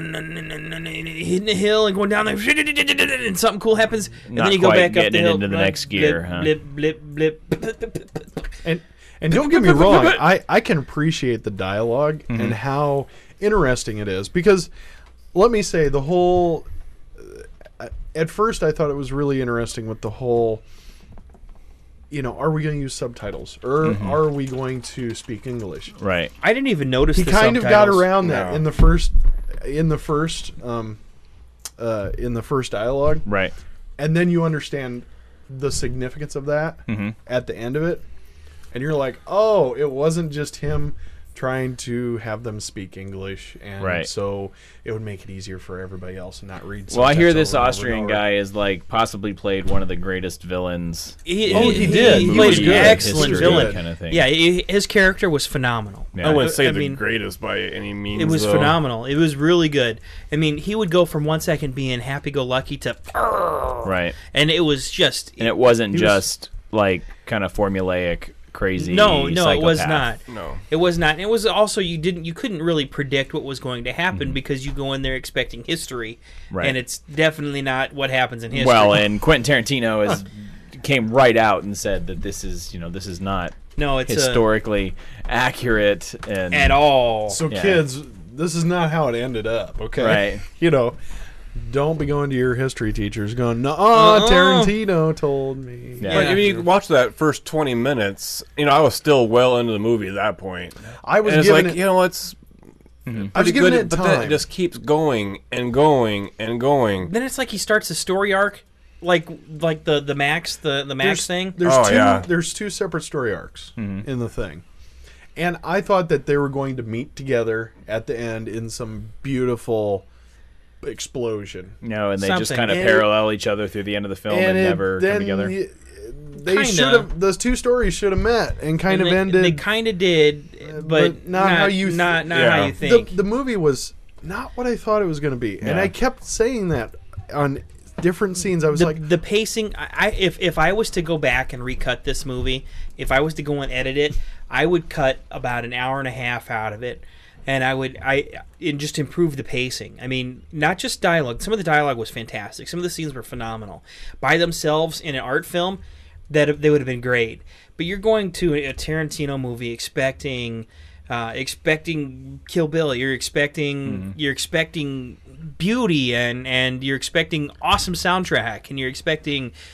hitting the hill and going down there, and something cool happens, and Not then you go quite back up the getting hill into the like, next gear, blip, huh? blip, blip, blip. And and don't get me wrong, I, I can appreciate the dialogue Mm-hmm. and how interesting it is, because let me say the whole. Uh, at first, I thought it was really interesting with the whole. You know, are we going to use subtitles or Mm-hmm. are we going to speak English? Right. I didn't even notice. He the kind of got subtitles. around that No. in the first, in the first, um, uh, in the first dialogue, Right. and then you understand the significance of that Mm-hmm. at the end of it, and you're like, oh, it wasn't just him trying to have them speak English, and Right. so it would make it easier for everybody else and not read. Well, I hear subtext this over and over and Austrian over. guy is like possibly played one of the greatest villains. He, Oh, he did. He He played was an good. excellent History villain. kind of thing. Yeah, he, his character was phenomenal. Yeah. I wouldn't say I the mean, greatest by any means. It was though. phenomenal. It was really good. I mean, he would go from one second being happy-go-lucky to, Right. and it was just And it wasn't He was- just like kind of formulaic, crazy. no, no, it was psychopath. not. No. It was not. And it was also you didn't you couldn't really predict what was going to happen because you go in there expecting history, Mm-hmm. Right. and it's definitely not what happens in history. Well, and Quentin Tarantino is came right out and said that this is, you know, this is not no, it's historically accurate and uh, at all. So, Yeah. kids, this is not how it ended up. Okay, Right. You know, don't be going to your history teachers going, "No, Uh-uh. Tarantino told me." Yeah. But if you watch that first twenty minutes, you know, I was still well into the movie at that point. I was and it's giving like, it. you know, it's I was pretty giving good, it but then time. it just keeps going and going and going. Then it's like he starts a story arc, like like the the Max the the Max there's, thing. There's Oh, two. yeah. There's two separate story arcs in the thing, and I thought that they were going to meet together at the end in some beautiful explosion. you know, and they just Something. kind of And- parallel each other through the end of the film and, it- never then come together. y- they Kinda. should have. Those two stories should have met and kind And of they, ended. They kind of did, but, but not how you th- not not Yeah. how you the, think. the movie was not what I thought it was going to be, and Yeah. I kept saying that on different scenes. I was the, like, the pacing. I, I if if I was to go back and recut this movie, if I was to go and edit it, I would cut about an hour and a half out of it, and I would I and just improve the pacing. I mean, not just dialogue. Some of the dialogue was fantastic. Some of the scenes were phenomenal by themselves in an art film. That they would have been great. But you're going to a Tarantino movie expecting. Uh, expecting Kill Bill, you're expecting you're expecting beauty and and you're expecting awesome soundtrack and you're expecting,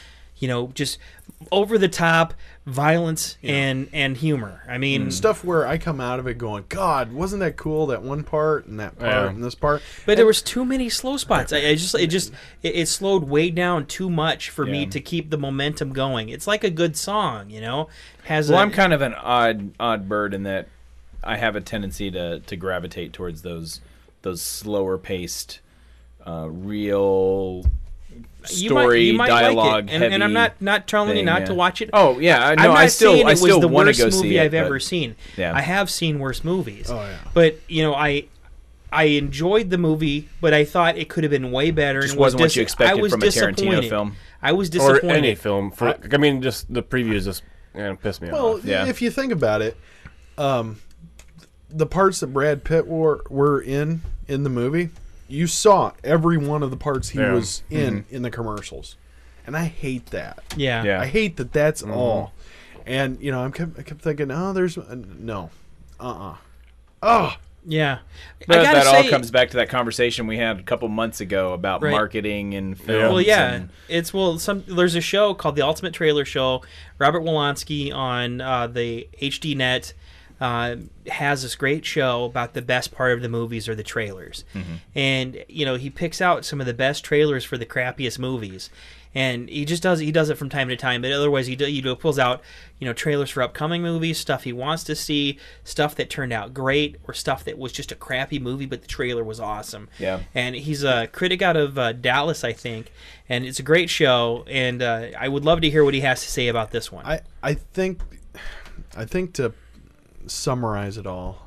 you know, just over the top violence and and humor. I mean, stuff where I come out of it going, God, wasn't that cool? That one part and that part Yeah. and this part. but And- there was too many slow spots. I, I just it just it, it slowed way down too much for me Yeah. to keep the momentum going. It's like a good song, you know, has Well, a, I'm kind of an odd odd bird in that I have a tendency to, to gravitate towards those those slower paced, uh, real you story might, you might dialogue like it. And, and I'm heavy not not telling you thing, not yeah. to watch it. Oh yeah, I I'm know. not I still saying I it was still the want to worst go movie see it. I've ever but- seen. Yeah. I have seen worse movies. Oh, yeah. But you know, I I enjoyed the movie, but I thought it could have been way better. Just and was wasn't what dis- you expected I was from a Tarantino disappointed. film. I was or disappointed. any film. For I, mean, just the previews just you know, pissed me Well, off. Yeah. if you think about it, um, the parts that Brad Pitt were were in in the movie, you saw every one of the parts he Yeah. was in Mm-hmm. in the commercials, and I hate that. Yeah. Yeah. I hate that. That's all. And you know, I kept I kept thinking, oh, there's uh, no, uh, uh oh, Yeah. But I gotta that all say, comes back to that conversation we had a couple months ago about Right. marketing and films. Well, yeah, and- it's well. Some there's a show called the Ultimate Trailer Show. Robert Wolanski on uh, the H D Net uh, has this great show about the best part of the movies or the trailers, and you know he picks out some of the best trailers for the crappiest movies. And he just does he does it from time to time, but otherwise he do, he do, pulls out you know trailers for upcoming movies, stuff he wants to see, stuff that turned out great, or stuff that was just a crappy movie but the trailer was awesome. Yeah. And he's a critic out of uh, Dallas, I think, and it's a great show. And uh, I would love to hear what he has to say about this one. I I think I think to summarize it all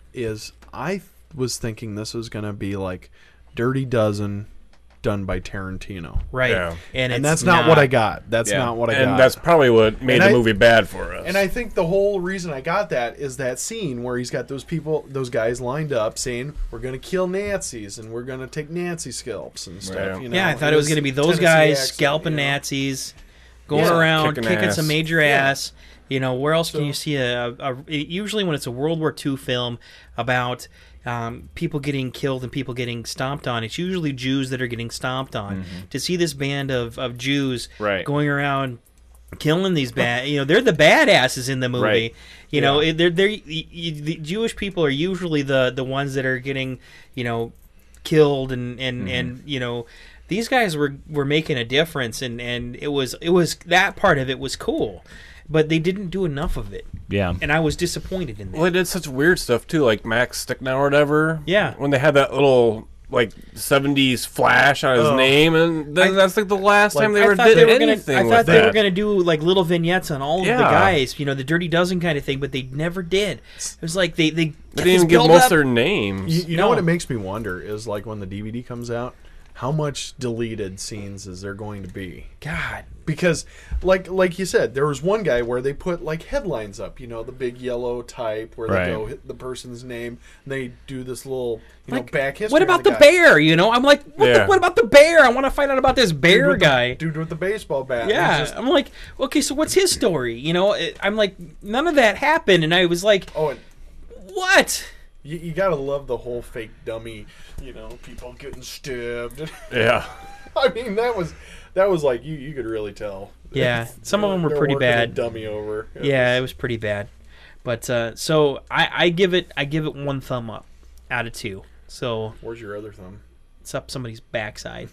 is I was thinking this was going to be like Dirty Dozen done by Tarantino. right, Yeah. and, And it's that's not, what I got. That's Yeah. not what I and got. that's probably what made And the I- movie bad for us. And I think the whole reason I got that is that scene where he's got those people, those guys lined up saying, "We're going to kill Nazis and we're going to take Nazi scalps and stuff." Right. You know? Yeah, I thought it was going to be those Tennessee guys accent, scalping you know? Nazis, going Yeah. around Kicking kicking, ass. some major Yeah. ass. You know, where else can So- you see a, a, a? Usually, when it's a World War Two film about um, people getting killed and people getting stomped on, it's usually Jews that are getting stomped on. To see this band of, of Jews Right. going around killing these bad, you know, they're the badasses in the movie. Right. You know, it- they're they're y- y- the Jewish people are usually the the ones that are getting, you know, killed and and and you know. These guys were, were making a difference, and, and it was it was that part of it was cool, but they didn't do enough of it, yeah. and I was disappointed in that. well, they did such weird stuff too, like Max Sticknow or whatever. Yeah. When they had that little like seventies flash on his Oh. name, and then I- that's like the last Like, time they I ever thought did they were gonna, anything I with thought that. they were gonna do like little vignettes on all of the Yeah. guys, you know, the Dirty Dozen kind of thing, but they never did. It was like they they, They didn't even give most of their names. You, you know No. what it makes me wonder is like when the D V D comes out, how much deleted scenes is there going to be? God. Because like like you said, there was one guy where they put like headlines up, you know, the big yellow type where Right. they go hit the person's name and they do this little you know Like, back history. what of about the, guy. bear? You know, I'm like, what, Yeah. the, what about the bear? I want to find out about this Dude bear with the- guy. dude with the baseball bat. Yeah, He's just- I'm like, okay, so what's his story? You know, it, I'm like, none of that happened, and I was like, oh, and what? you, you gotta love the whole fake dummy, you know, people getting stabbed. Yeah. I mean, that was that was like you you could really tell. Yeah, some of them were They're pretty working a bad. dummy over. It Yeah, was- it was pretty bad. But uh, so I, I give it I give it one thumb up out of two. So Where's your other thumb? it's up somebody's backside.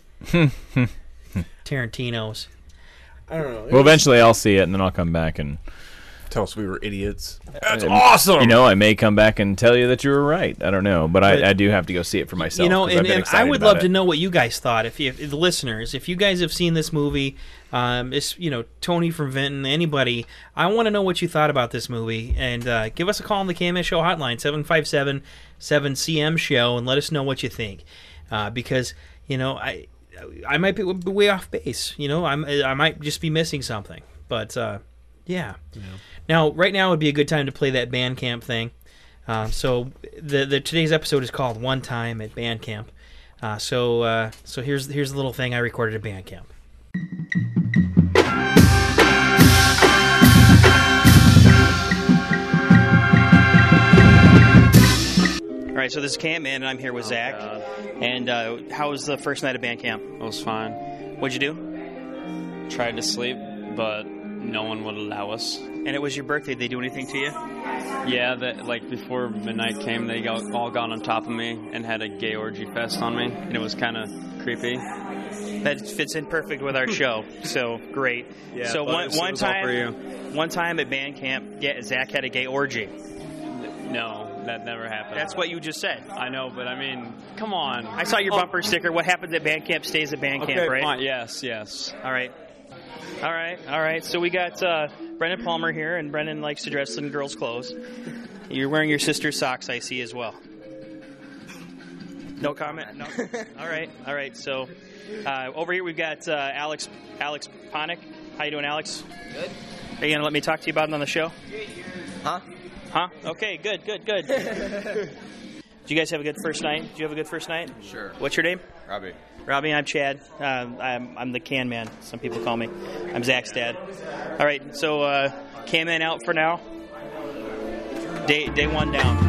Tarantino's. I don't know. It Well, was- eventually I'll see it, and then I'll come back and Tell us we were idiots. That's and, awesome. You know, I may come back and tell you that you were right. I don't know, but, But- I, I do have to go see it for myself. You know, 'cause I've and, been and I excited would about love it. to know what you guys thought. If, you, if the listeners, if you guys have seen this movie, um, it's you know Tony from Vinton, anybody, I want to know what you thought about this movie, and uh, give us a call on the K M S Show hotline seven five seven seven C M show, and let us know what you think, uh, because you know I I might be way off base. You know, I'm I might just be missing something, but uh, yeah. Now, right now would be a good time to play that Bandcamp thing. Uh, so the the today's episode is called "One Time at Bandcamp." Uh, so uh, so here's here's the little thing I recorded at Bandcamp. All right, so this is Camp Man, and I'm here with Zach. And uh, how was the first night of Bandcamp? It was fine. What'd you do? Tried to sleep. but no one would allow us. And it was your birthday. Did they do anything to you? Yeah, that like before midnight came, they got, all got on top of me and had a gay orgy fest on me, and it was kind of creepy. That fits in perfect with our show. So great. Yeah, so but one it was- it one was all time, for you. one time at band camp, yeah, Zach had a gay orgy. No, that never happened. That's what you just said. I know, but I mean, come on. I saw your bumper sticker. What happens at band camp stays at band Okay, camp, right? fine. Yes, yes. All right. All right, all right. So we got uh, Brendan Palmer here, and Brendan likes to dress in girls' clothes. You're wearing your sister's socks, I see, as well. No comment? No? All right, all right. So uh, over here we've got uh, Alex Alex Ponick. How you doing, Alex? Good. Are you going to let me talk to you about it on the show? Huh? Huh? Okay, good, good, good. Did you guys have a good first night? Did you have a good first night? Sure. What's your name? Robbie. Robbie, I'm Chad. Um, I'm, I'm the can man, some people call me. I'm Zach's dad. All right, so uh, can man out for now. Day day one down.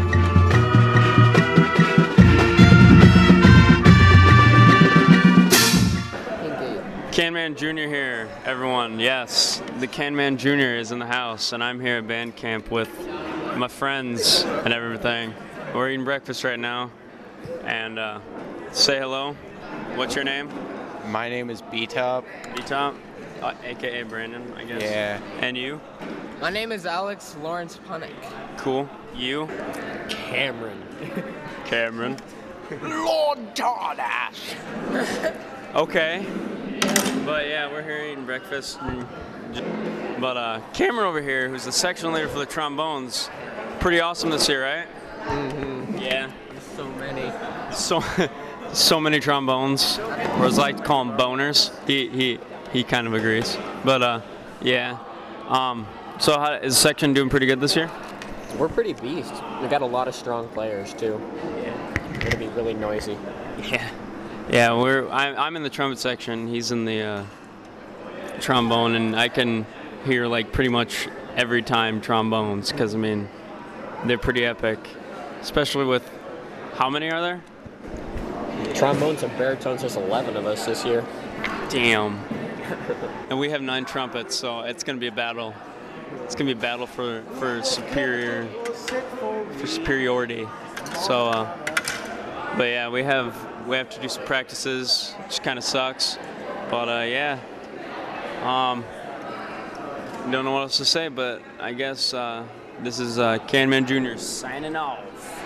Canman Junior here, everyone. Yes, the Canman Junior is in the house, and I'm here at band camp with my friends and everything. We're eating breakfast right now, and uh, say hello. What's your name? My name is B-Top. B-Top, uh, a k a. Brandon, I guess. Yeah. And you? My name is Alex Lawrence Punick. Cool. You? Cameron. Cameron. Lord Tardash. Okay. But yeah, we're here eating breakfast. And j- but uh, Cameron over here, who's the section leader for the trombones, pretty awesome this year, right? Mm-hmm. Yeah. So many. So, so many trombones. Or as I like to call them, boners. He he he kind of agrees. But uh, yeah. Um. So how, is the section doing pretty good this year? We're pretty beast. We got a lot of strong players too. Yeah. We're gonna be really noisy. Yeah. Yeah, we're. I'm, I'm in the trumpet section. He's in the uh, trombone, and I can hear like pretty much every time trombones because I mean, they're pretty epic, especially with how many are there? Trombones and baritones. There's eleven of us this year. Damn. And we have nine trumpets, so it's gonna be a battle. It's gonna be a battle for for superior for superiority. So, uh, but yeah, we have. We have to do some practices, which kind of sucks. But uh, yeah, um, don't know what else to say. But I guess uh, this is uh, Canman Junior signing off.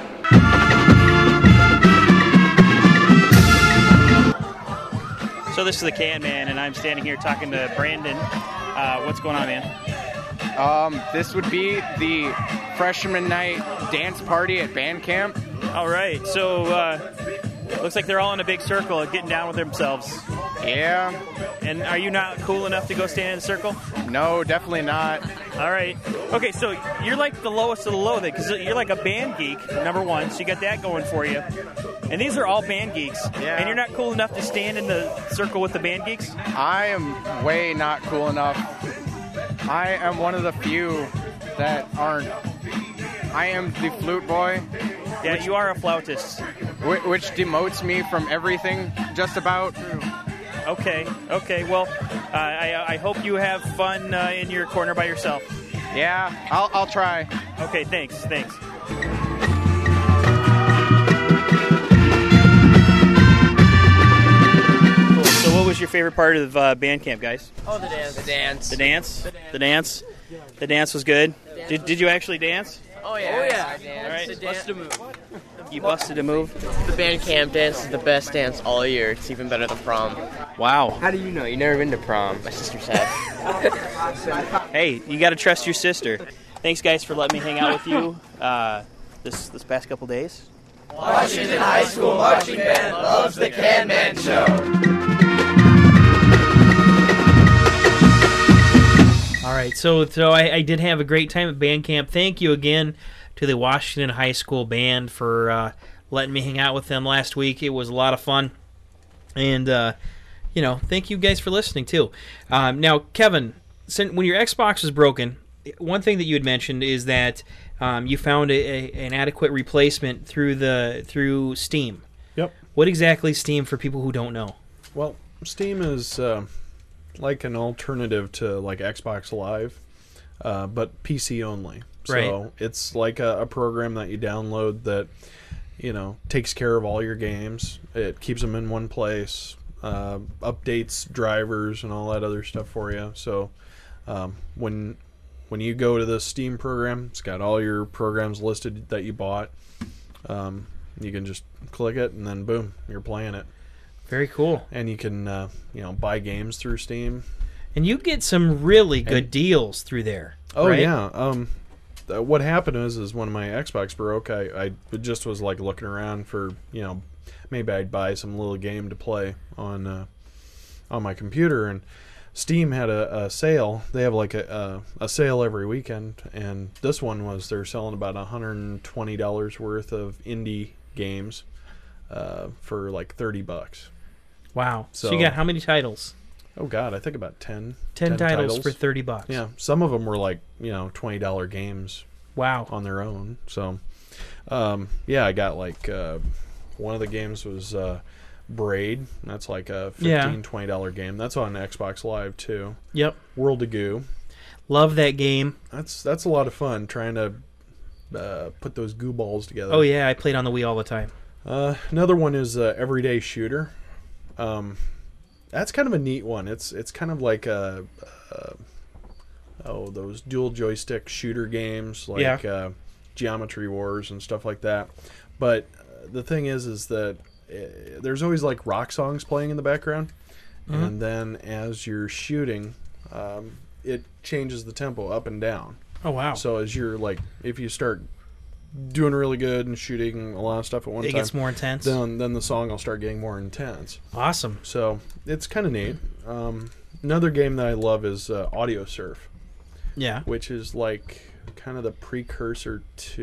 So this is the Can Man, and I'm standing here talking to Brandon. Uh, what's going on, man? Um, this would be the freshman night dance party at band camp. All right, so uh, looks like they're all in a big circle, getting down with themselves. Yeah. And are you not cool enough to go stand in a circle? No, definitely not. All right. Okay, so you're like the lowest of the low then, because you're like a band geek, number one, so you got that going for you. And these are all band geeks. Yeah. And you're not cool enough to stand in the circle with the band geeks? I am way not cool enough. I am one of the few that aren't. I am the flute boy. Yeah, which, you are a flautist. Which, which demotes me from everything, just about. Okay, okay. Well, uh, I, I hope you have fun uh, in your corner by yourself. Yeah, I'll, I'll try. Okay, thanks, thanks. Cool. So what was your favorite part of uh, band camp, guys? Oh, the dance. The dance. The dance? The dance? The dance was good? Did, did you actually dance? Oh, yeah. Oh, yeah. All right. It's a dance. Busted a move. You busted a move? The band camp dance is the best dance all year. It's even better than prom. Wow. How do you know? You never been to prom. My sister said. Hey, you got to trust your sister. Thanks, guys, for letting me hang out with you uh, this this past couple days. Washington High School Marching Band loves the Can Man Show. All right, so so I, I did have a great time at band camp. Thank you again to the Washington High School Band for uh, letting me hang out with them last week. It was a lot of fun. And, uh, you know, thank you guys for listening, too. Um, now, Kevin, since, when your Xbox was broken, one thing that you had mentioned is that um, you found a, a, an adequate replacement through the through Steam. Yep. What exactly is Steam for people who don't know? Well, Steam is uh, like an alternative to like Xbox Live, uh, but P C only. So Right. it's like a, a program that you download that, you know, takes care of all your games. It keeps them in one place, uh, updates drivers and all that other stuff for you. So um, when when you go to the Steam program, it's got all your programs listed that you bought. Um, you can just click it and then boom, you're playing it. Very cool. And you can uh, you know, buy games through Steam. And you get some really good And- deals through there. Oh right? yeah. Um, uh, what happened is, is when my Xbox broke, I, I just was like looking around for, you know, maybe I'd buy some little game to play on uh, on my computer, and Steam had a, a sale. They have like a, a a sale every weekend, and this one was they're selling about one hundred twenty dollars worth of indie games uh, for like thirty bucks. Wow. So, So- you got how many titles? Oh God, I think about ten. ten titles for thirty bucks. Yeah, some of them were like, you know, twenty dollar games. Wow. On their own. So, um, yeah, I got like uh, one of the games was uh, Braid. That's like a fifteen Yeah. twenty dollar game. That's on Xbox Live too. Yep. World of Goo. Love that game. That's that's a lot of fun trying to uh, put those goo balls together. Oh yeah, I played on the Wii all the time. Uh, another one is uh, Everyday Shooter. Um, that's kind of a neat one. It's it's kind of like a, uh, oh those dual joystick shooter games like Yeah. uh, Geometry Wars and stuff like that. But uh, the thing is, is that uh, there's always like rock songs playing in the background, Mhm. and then as you're shooting, um, it changes the tempo up and down. Oh wow. So as you're like, if you start doing really good and shooting a lot of stuff at one It time, gets more intense? Then then the song will start getting more intense. Awesome. So it's kind of neat. Um, another game that I love is uh, Audio Surf. Yeah. Which is like kind of the precursor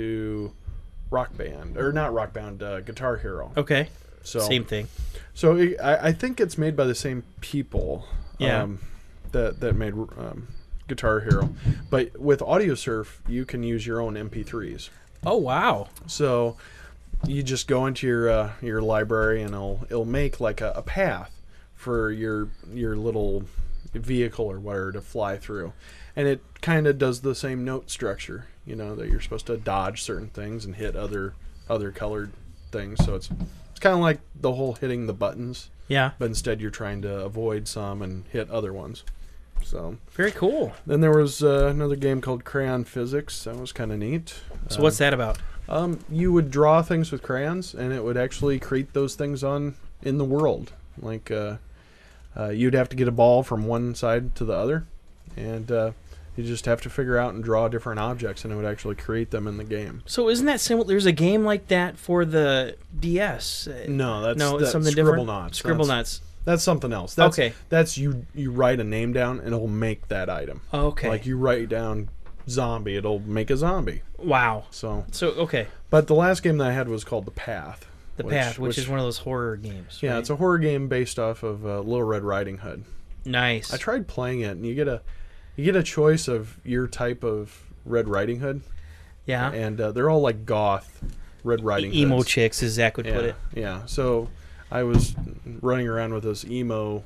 to Rock Band, or not Rock Band, uh, Guitar Hero. Okay. So Same thing. So it, I, I think it's made by the same people. Yeah. Um, that that made um, Guitar Hero, but with Audio Surf you can use your own M P threes. Oh wow! So you just go into your uh, your library and it'll it'll make like a, a path for your your little vehicle or whatever to fly through, and it kind of does the same note structure. You know that you're supposed to dodge certain things and hit other other colored things. So it's it's kind of like the whole hitting the buttons. Yeah. But instead you're trying to avoid some and hit other ones. So very cool. Then there was uh, another game called Crayon Physics. That was kind of neat. So Um, what's that about? Um, you would draw things with crayons, and it would actually create those things on in the world. Like uh, uh, you'd have to get a ball from one side to the other, and uh, you just have to figure out and draw different objects, and it would actually create them in the game. So isn't that similar? There's a game like that for the D S. Uh, No, that's no, it's that's something Scribble different. Knots. Scribble That's- Knots. That's something else. That's, Okay. That's you. You write a name down, and it'll make that item. Okay. Like you write down zombie, it'll make a zombie. Wow. So. So okay. But the last game that I had was called The Path. The Path, which, is one of those horror games. Yeah, right? it's a horror game based off of uh, Little Red Riding Hood. Nice. I tried playing it, and you get a you get a choice of your type of Red Riding Hood. Yeah. And uh, they're all like goth Red Riding Emo Hoods. chicks, as Zach would yeah, put it. Yeah. So I was running around with this emo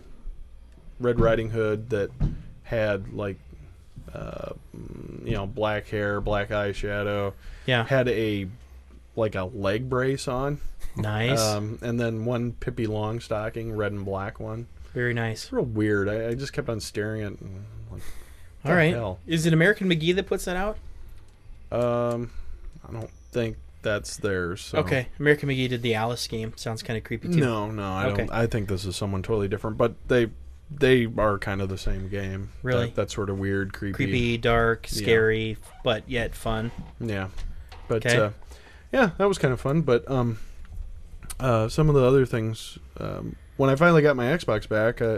Red Riding Hood that had like uh, you know black hair, black eyeshadow. Yeah. Had a like a leg brace on. Nice. Um, and then one Pippi Longstocking, red and black one. Very nice. It's real weird. I, I just kept on staring at it and like, what All the right. hell? Is it American McGee that puts that out? Um, I don't think that's theirs. So. Okay. American McGee did the Alice game. Sounds kind of creepy too. No, no, I okay. don't. I think this is someone totally different, but they they are kind of the same game. Really? That, that sort of weird, creepy, Creepy, dark, Yeah. scary, but yet fun. Yeah, but Okay. uh, yeah, that was kind of fun. But um, uh, some of the other things, um, when I finally got my Xbox back, uh,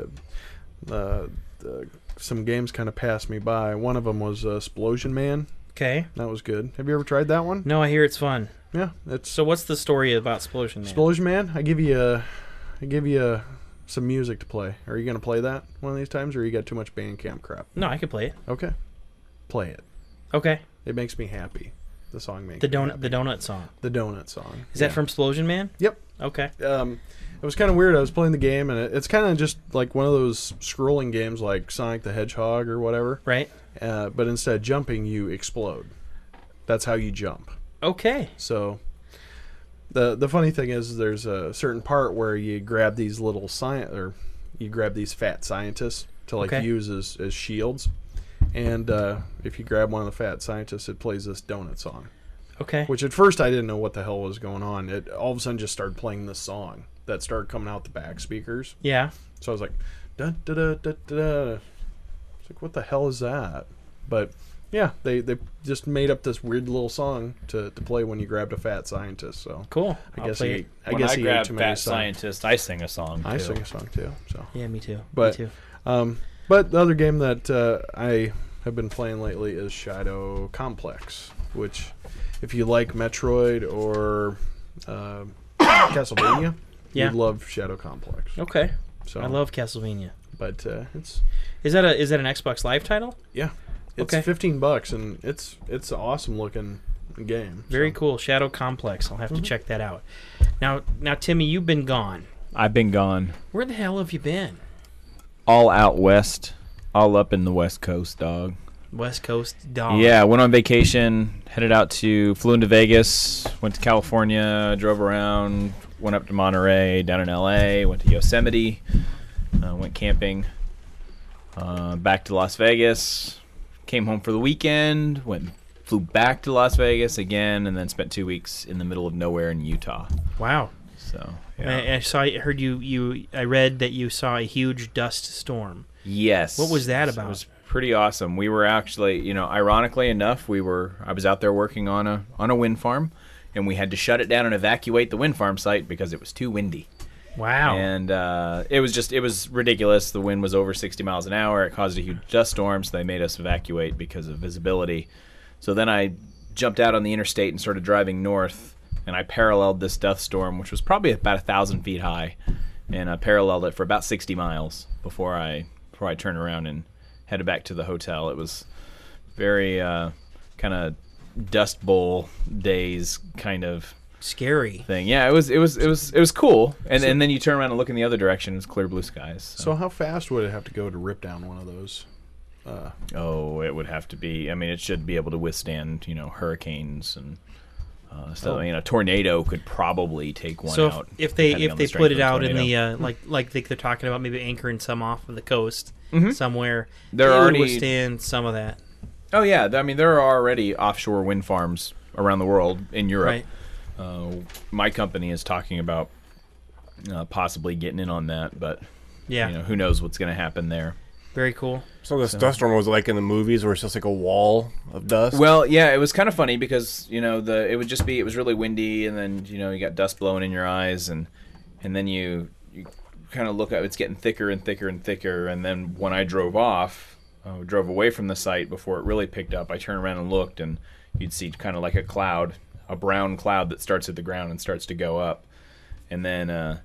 uh, uh, some games kind of passed me by. One of them was uh, Splosion Man. Okay. That was good. Have you ever tried that one? No, I hear it's fun. Yeah, it's So what's the story about Splosion Man? Splosion Man. I give you a, I give you a, some music to play. Are you gonna play that one of these times, or you got too much Bandcamp crap? No, I can play it. Okay, play it. Okay. It makes me happy. the song Make The Me donut, Happy. the donut song. The donut song. Is yeah. that from Explosion Man? Yep. Okay. Um, it was kind of weird. I was playing the game, and it, it's kind of just like one of those scrolling games like Sonic the Hedgehog or whatever. Right. Uh, but instead of jumping, you explode. That's how you jump. Okay. So the the funny thing is, there's a certain part where you grab these little science, or you grab these fat scientists to like Okay. use as, as shields. And uh, if you grab one of the fat scientists, it plays this donut song. Okay. Which at first I didn't know what the hell was going on. It all of a sudden just started playing this song that started coming out the back speakers. Yeah. So I was like, da da da da da. It's like, what the hell is that? But yeah, they, they just made up this weird little song to, to play when you grabbed a fat scientist. So Cool. I I'll guess play he, it. I When guess I he grab ate too many Fat songs. Scientist, I sing a song I too. sing a song too. So Yeah, me too. But me too. um, but the other game that uh, I have been playing lately is Shadow Complex, which, if you like Metroid or uh, Castlevania, Yeah. you'd love Shadow Complex. Okay. So I love Castlevania. But uh, it's Is that a is that an Xbox Live title? yeah, it's Okay. fifteen bucks, and it's it's an awesome looking game. Very so. cool. Shadow Complex. I'll have Mhm. to check that out. Now, now, Timmy, you've been gone. I've been gone. Where the hell have you been? All out west. All up in the West Coast, dog. West Coast dog. Yeah, went on vacation, headed out to, flew into Vegas, went to California, drove around, went up to Monterey, down in L A, went to Yosemite, uh, went camping, uh, back to Las Vegas, came home for the weekend, went, flew back to Las Vegas again, and then spent two weeks in the middle of nowhere in Utah. Wow. So, I, I saw. I heard you. You. I read that you saw a huge dust storm. Yes. What was that about? It was pretty awesome. We were actually, you know, ironically enough, we were I was out there working on a on a wind farm, and we had to shut it down and evacuate the wind farm site because it was too windy. Wow. And uh, it was just it was ridiculous. The wind was over sixty miles an hour. It caused a huge dust storm, so they made us evacuate because of visibility. So then I jumped out on the interstate and started driving north, and I paralleled this dust storm, which was probably about a thousand feet high, and I paralleled it for about sixty miles before I before I turned around and headed back to the hotel. It was very uh, kind of Dust Bowl days kind of scary thing. Yeah, it was it was it was it was cool. And So- and then you turn around and look in the other direction, it's clear blue skies. So how fast would it have to go to rip down one of those? Uh, oh, it would have to be. I mean, it should be able to withstand, you know, hurricanes and uh, stuff. Oh. I mean, a tornado could probably take one so out. if, if they depending if on they the strength put of it the out in tornado. the uh, like like they, they're talking about maybe anchoring some off of the coast Mhm. somewhere, They're it already- would withstand some of that. Oh yeah, I mean there are already offshore wind farms around the world in Europe. Right. Uh, my company is talking about uh, possibly getting in on that, but Yeah. you know, who knows what's going to happen there. Very cool. So this So- dust storm was like in the movies where it's just like a wall of dust? Well, yeah, it was kind of funny because you know the it would just be it was really windy, and then you know you got dust blowing in your eyes, and and then you you kind of look up, it's getting thicker and thicker and thicker, and then when I drove off, uh, drove away from the site before it really picked up, I turned around and looked, and you'd see kind of like a cloud, a brown cloud that starts at the ground and starts to go up, and then. Uh,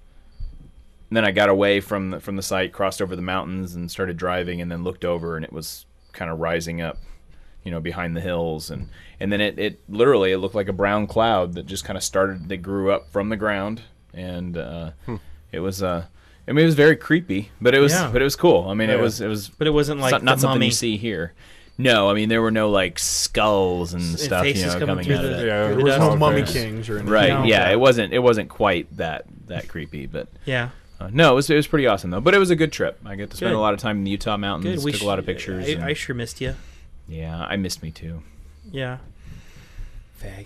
And then I got away from the, from the site, crossed over the mountains, and started driving. And then looked over, and it was kind of rising up, you know, behind the hills. And, and then it, it literally it looked like a brown cloud that just kind of started, that grew up from the ground. And uh, Hmm. it was, uh, I mean, it was very creepy, but it was, Yeah. but it was cool. I mean, Yeah. it was, it was, But it wasn't like not, not the something Mummy. you see here. No, I mean there were no like skulls and And stuff, you faces know, coming coming through out of the- it. Yeah, through there the was no dust. mummy Okay. kings or anything. Right? No. Yeah, it wasn't. It wasn't quite that that creepy, but Yeah. uh, no, it was it was pretty awesome though. But it was a good trip. I got to spend Good. a lot of time in the Utah mountains. Good. We Took sh- a lot of pictures. I, and- I sure missed you. yeah, I missed me too. Yeah. Fag.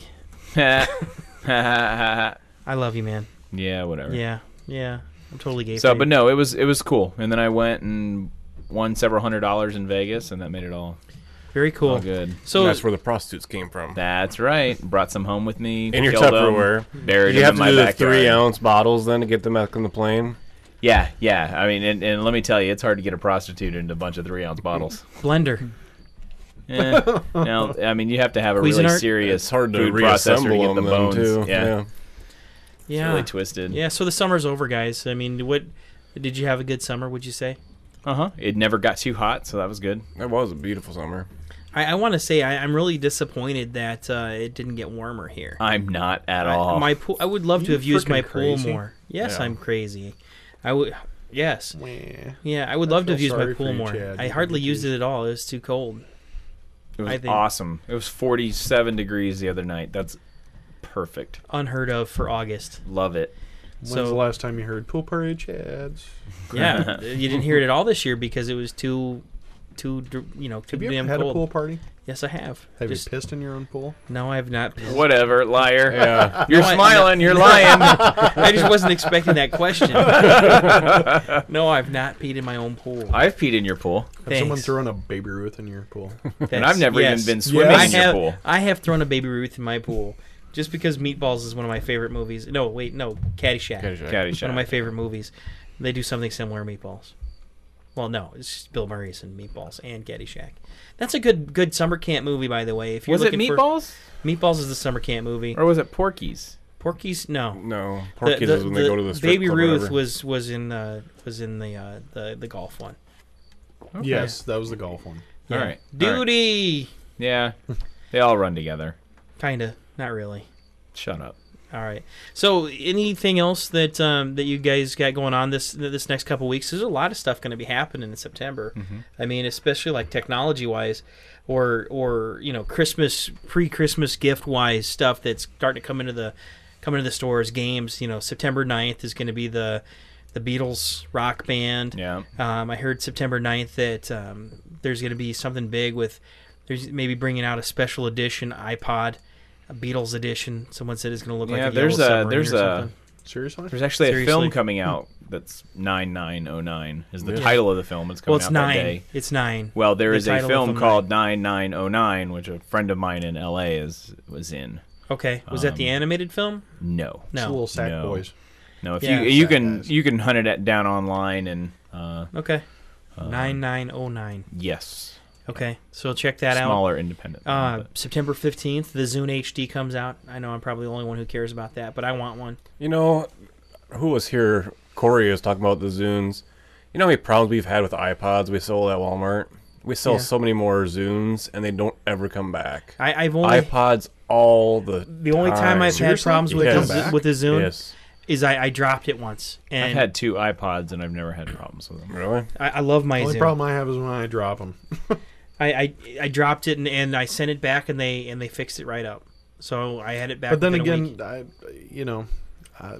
yeah, I love you, man. whatever. Yeah. Yeah. I'm totally gay. So, for you. but no, it was it was cool. And then I went and won several hundred dollars in Vegas, and that made it all Very cool. all good. So that's where the prostitutes came from. That's right. Brought some home with me. In your killed 'em, Tupperware. Buried Did you them have in to my do the backyard. three ounce bottles then to get them back on the plane? Yeah, yeah. I mean, and, and let me tell you, it's hard to get a prostitute into a bunch of three ounce bottles. Blender. Eh, now, I mean, you have to have a really Cuisinart? serious It's hard to food processor to reassemble get the them bones. too. Yeah, Yeah. It's Yeah. really twisted. Yeah. So the summer's over, guys. I mean, what did you have a good summer? Would you say? Uh huh. It never got too hot, so that was good. That was a beautiful summer. I, I want to say I, I'm really disappointed that uh, it didn't get warmer here. I'm not at I, all. my pool. I would love to You have used my frickin' pool crazy. more. Yes, Yeah. I'm crazy. I would. Yes. Meh. Yeah, I would I love to feel have used my sorry for pool you, more. Chad. I You hardly could used it at all. It was too cold. It was I think- awesome. It was forty-seven degrees the other night. That's perfect. Unheard of for August. Love it. When's So- the last time you heard pool party chads? Yeah, you didn't hear it at all this year because it was too, too, dr- you know, too Have you damn ever had cold. a pool party? Yes, I have. Have Just- you pissed in your own pool? No, I have not. Pissed. Whatever, liar. Yeah. You're No, I- smiling. no. You're lying. I just wasn't expecting that question. No, I've not peed in my own pool. I've peed in your pool. Have someone Thanks. thrown a Baby Ruth in your pool? And I've never Yes. even been swimming I in your have, pool. I have thrown a Baby Ruth in my pool. Just because Meatballs is one of my favorite movies. No, wait, no, Caddyshack. Caddyshack. Caddyshack. One of my favorite movies. They do something similar in Meatballs. Well, no, it's just Bill Murray's in Meatballs and Caddyshack. That's a good good summer camp movie, by the way. If you're Was it looking for- Meatballs? Meatballs is the summer camp movie. Or was it Porky's? Porky's? No. No, The- Porky's the- is when they go to the strip Baby club or Ruth whatever. was was in uh, was in the uh, the the golf one. Okay. Yes, that was the golf one. Yeah. All right. Duty. Yeah. They all run together. Kinda, not really. Shut up. All right. So, anything else that um, that you guys got going on this this next couple weeks? There's a lot of stuff going to be happening in September. Mhm. I mean, especially like technology wise, or or you know, Christmas pre-Christmas gift wise stuff that's starting to come into the come into the stores. Games. You know, September ninth is going to be the the Beatles rock band. Yeah. Um, I heard September ninth that um, there's going to be something big with there's maybe bringing out a special edition iPod. A Beatles edition. Someone said it's going to look Yeah, like a there's yellow a submarine there's or a something. Seriously? there's actually a Seriously. film coming out that's nine nine oh nine is the Yeah. title of the film. It's coming Well, it's out nine. that day. It's nine. Well, there The is a title of film film called nine nine oh nine, which a friend of mine in L A is was in. Okay, was that the Um, animated film? No, No. It's a little sack no. boys. No, if Yeah. you you Sad can guys. you can hunt it at, down online and uh, Okay, uh, nine nine oh nine. yes, Okay, so check that out. smaller independent. Uh, but- September fifteenth, the Zune H D comes out. I know I'm probably the only one who cares about that, but I want one. You know, who was here? Corey was talking about the Zunes. You know how many problems we've had with iPods we sold at Walmart? We sell Yeah. so many more Zunes, and they don't ever come back. I, I've only iPods all the the only time I've had Seriously? problems with They the, come Z- back? with the Zune Yes. is I, I dropped it once, and I've had two iPods and I've never had problems with them. Really? I, I love my The only Zune. problem I have is when I drop them. I, I I dropped it and, and I sent it back and they and they fixed it right up. So I had it back. But then within a again, week. I, you know, I,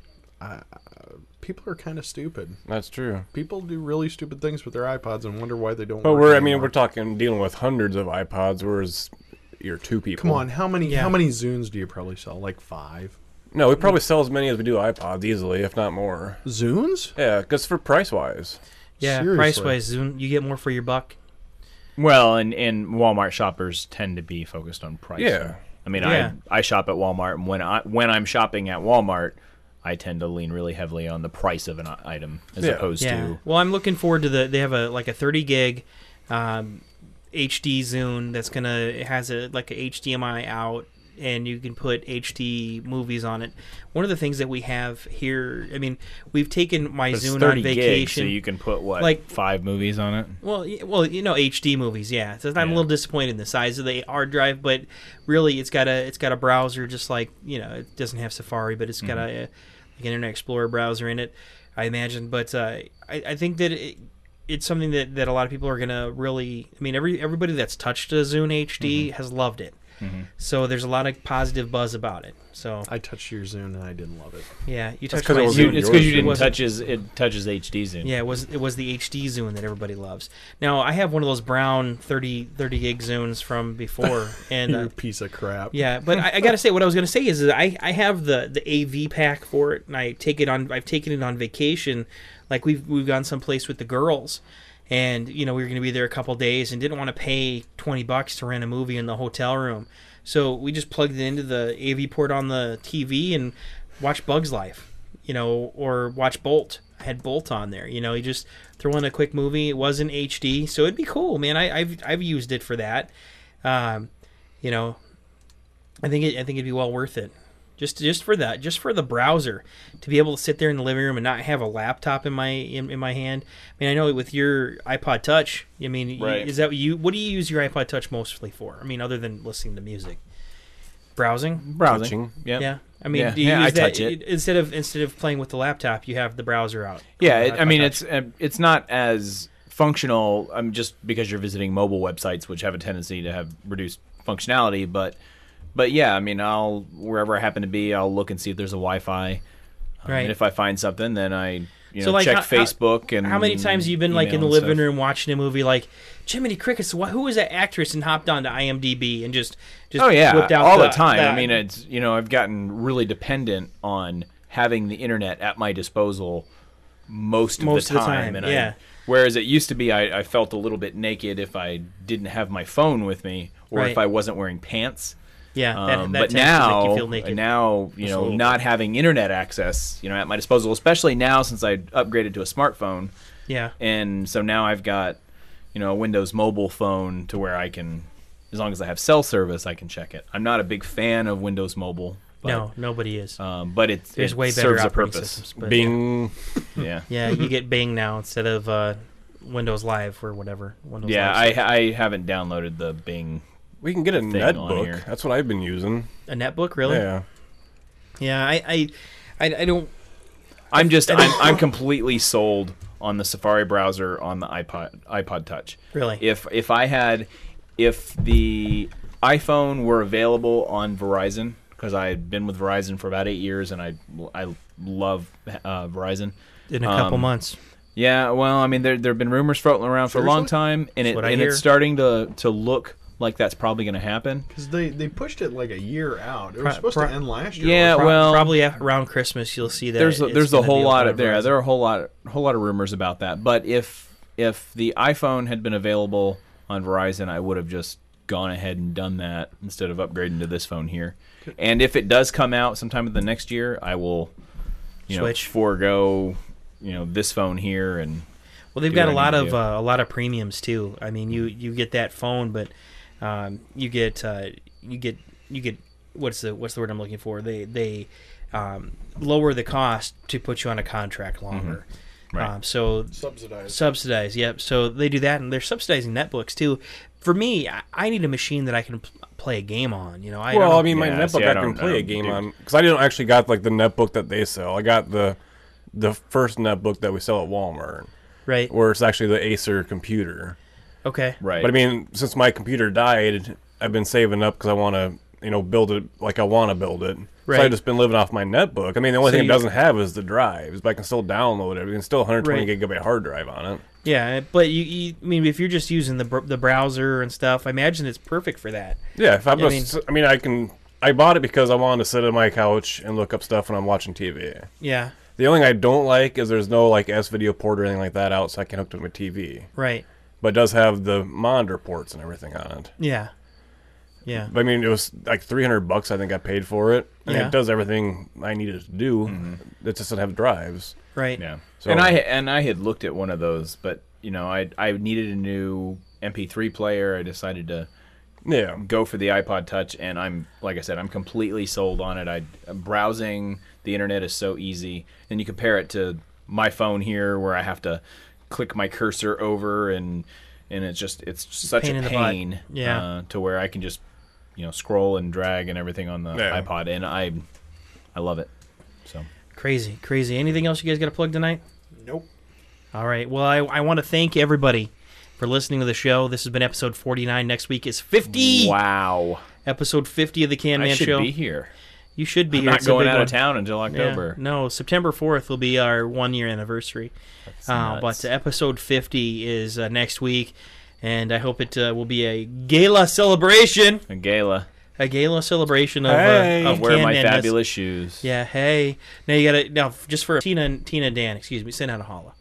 I, people are kind of stupid. That's true. People do really stupid things with their iPods and wonder why they don't. But work we're, I anymore. mean, we're talking dealing with hundreds of iPods, whereas you're two people. Come on, how many Yeah. how many Zunes do you probably sell? Like five No, we probably sell as many as we do iPods easily, if not more. Zunes? Yeah, because for price wise. yeah, seriously. price wise, Zune, you get more for your buck. Well, and, and Walmart shoppers tend to be focused on price. Yeah. I mean, Yeah. I I shop at Walmart, and when I when I'm shopping at Walmart, I tend to lean really heavily on the price of an i- item as Yeah. opposed Yeah. to Well, I'm looking forward to the. They have a like a thirty gig um, H D Zune that's gonna it has a like a H D M I out, and you can put H D movies on it. One of the things that we have here, I mean, we've taken my it's Zune thirty on gigs, vacation. so you can put what like five movies on it. Well, y- well, you know, H D movies, yeah. So I'm a Yeah. little disappointed in the size of the hard drive, but really, it's got a it's got a browser, just like you know, it doesn't have Safari, but it's got Mm-hmm. a, like an Internet Explorer browser in it, I imagine. But uh, I, I think that it, it's something that, that a lot of people are gonna really. I mean, every everybody that's touched a Zune H D Mm-hmm. has loved it. So there's a lot of positive buzz about it. So I touched your Zune and I didn't love it. yeah, you That's touched 'cause my it was Zune. in It's yours, because you it didn't wasn't- touch his it touches H D Zune. Yeah, it was it was the H D Zune that everybody loves. Now I have one of those brown thirty, thirty gig Zunes from before, and You're uh, a piece of crap. yeah, but I, I gotta say what I was gonna say is that I, I have the, the A V pack for it, and I take it on I've taken it on vacation, like we've we've gone someplace with the girls, and you know we were gonna be there a couple days and didn't want to pay twenty bucks to rent a movie in the hotel room, so we just plugged it into the A V port on the T V and watched Bug's Life, you know, or watch Bolt. I had Bolt on there, you know. You just throw in a quick movie. It wasn't H D, so it'd be cool, man. I, I've I've used it for that. Um, you know, I think it, I think it'd be well worth it. Just just for that, just for the browser, to be able to sit there in the living room and not have a laptop in my in, in my hand. I mean, I know with your iPod Touch, I mean, Right. is that what you? What do you use your iPod Touch mostly for? I mean, other than listening to music, browsing, Browsing. Yep. yeah. I mean, Yeah. do you Yeah, use I that touch it. instead of instead of playing with the laptop? You have the browser out. Yeah, The it, I iPod mean, Touch. it's uh, it's not as functional. Um, just because you're visiting mobile websites, which have a tendency to have reduced functionality, but but yeah, I mean, I'll wherever I happen to be, I'll look and see if there's a Wi-Fi. Um, Right. And if I find something, then I you know So, like, check how- how- Facebook and How many times have you been like in the email and living stuff. room watching a movie like Jiminy Crickets? wh- Who was that actress and hopped onto IMDb and just just Oh yeah, whipped out all the, the time. the- I mean, it's you know, I've gotten really dependent on having the internet at my disposal most of Most the of the time. time, and yeah. I, whereas it used to be, I, I felt a little bit naked if I didn't have my phone with me, or Right. if I wasn't wearing pants. Yeah, that- Um, that but tends to make you now, feel naked. now you Just a know, little not having internet access, you know, at my disposal, especially now since I upgraded to a smartphone. Yeah. And so now I've got, you know, a Windows mobile phone to where I can, as long as I have cell service, I can check it. I'm not a big fan of Windows Mobile. But, No, nobody is. Um, but it, There's it way better serves a operating purpose. systems, but- Bing. Yeah. Yeah, you get Bing now instead of uh, Windows Live or whatever. Windows Yeah, Live I I haven't downloaded the Bing. We can get a thing on netbook. here. That's what I've been using. A netbook, really? Yeah. Yeah, I, I, I, I don't. I'm just I'm, I'm completely sold on the Safari browser on the iPod iPod Touch. Really? If if I had if the iPhone were available on Verizon, because I had been with Verizon for about eight years and I I love uh, Verizon. In a couple Um, months. Yeah, well, I mean there there have been rumors floating around for a long Seriously? time, and That's it what I and hear. it's starting to to look like that's probably going to happen. Because they, they pushed it like a year out. It was Pro- supposed pro- to end last year. Yeah, Pro- well, probably af- around Christmas you'll see that. there's a, it's there's a gonna be whole lot on of there. Verizon. There are a whole lot whole lot of rumors about that. But if if the iPhone had been available on Verizon, I would have just gone ahead and done that instead of upgrading to this phone here. And if it does come out sometime in the next year, I will, you know, Switch. forego, you know, this phone here and. Well, they've do got a what I lot need to of do. uh, a lot of premiums too. I mean, you you get that phone, but um, you get uh, you get you get what's the what's the word I'm looking for? They they um, lower the cost to put you on a contract longer. Right. Um, so Subsidized. subsidized. Yep. So they do that, and they're subsidizing netbooks too. For me, I, I need a machine that I can pl- play a game on. You know, I well, don't- I mean, my Yeah, netbook see, I I, can don't- I play a don't game do- on because I didn't actually got like the netbook that they sell. I got the the first netbook that we sell at Walmart, right. where it's actually the Acer computer. Okay. Right. But I mean, since my computer died, I've been saving up because I want to, you know, build it like I want to build it. So Right. I've just been living off my netbook. I mean, the only So thing you- it doesn't have is the drives, but I can still download it. I can still one hundred twenty Right. gigabyte hard drive on it. Yeah, but you, you I mean, if you're just using the br- the browser and stuff, I imagine it's perfect for that. Yeah, if I'm I just, I mean, I can. I bought it because I wanted to sit on my couch and look up stuff when I'm watching T V. Yeah. The only thing I don't like is there's no like S video port or anything like that out, so I can hook it to my T V. Right. But it does have the monitor ports and everything on it. Yeah. Yeah. But I mean, it was like three hundred bucks. I think I paid for it, and Yeah. it does everything I needed it to do. Mm-hmm. It just doesn't have drives. Right. Yeah. So- and I and I had looked at one of those, but you know, I I needed a new M P three player. I decided to Yeah. go for the iPod Touch, and I'm like I said, I'm completely sold on it. I browsing the internet is so easy. And you compare it to my phone here, where I have to click my cursor over, and and it's just it's such Pain a in the butt. pain. Yeah. Uh, to where I can just you know scroll and drag and everything on the Yeah. iPod, and I I love it. So Crazy, crazy. Anything else you guys got to plug tonight? Nope. All right. Well, I, I want to thank everybody for listening to the show. This has been episode forty-nine. Next week is fifty. wow, Episode fifty of the Can I Man should Show. be here. You should be I'm here. not It's a going big out one. of town until Yeah. October. No, September fourth will be our one year anniversary. Uh, nuts. but episode fifty is uh, next week, and I hope it uh, will be a gala celebration. A gala. A gala celebration of, Hey. uh, I'll of wear Can my Man-ness. fabulous shoes. Yeah, hey. Now you gotta now just for Tina and Tina and Dan, excuse me, send out a holla.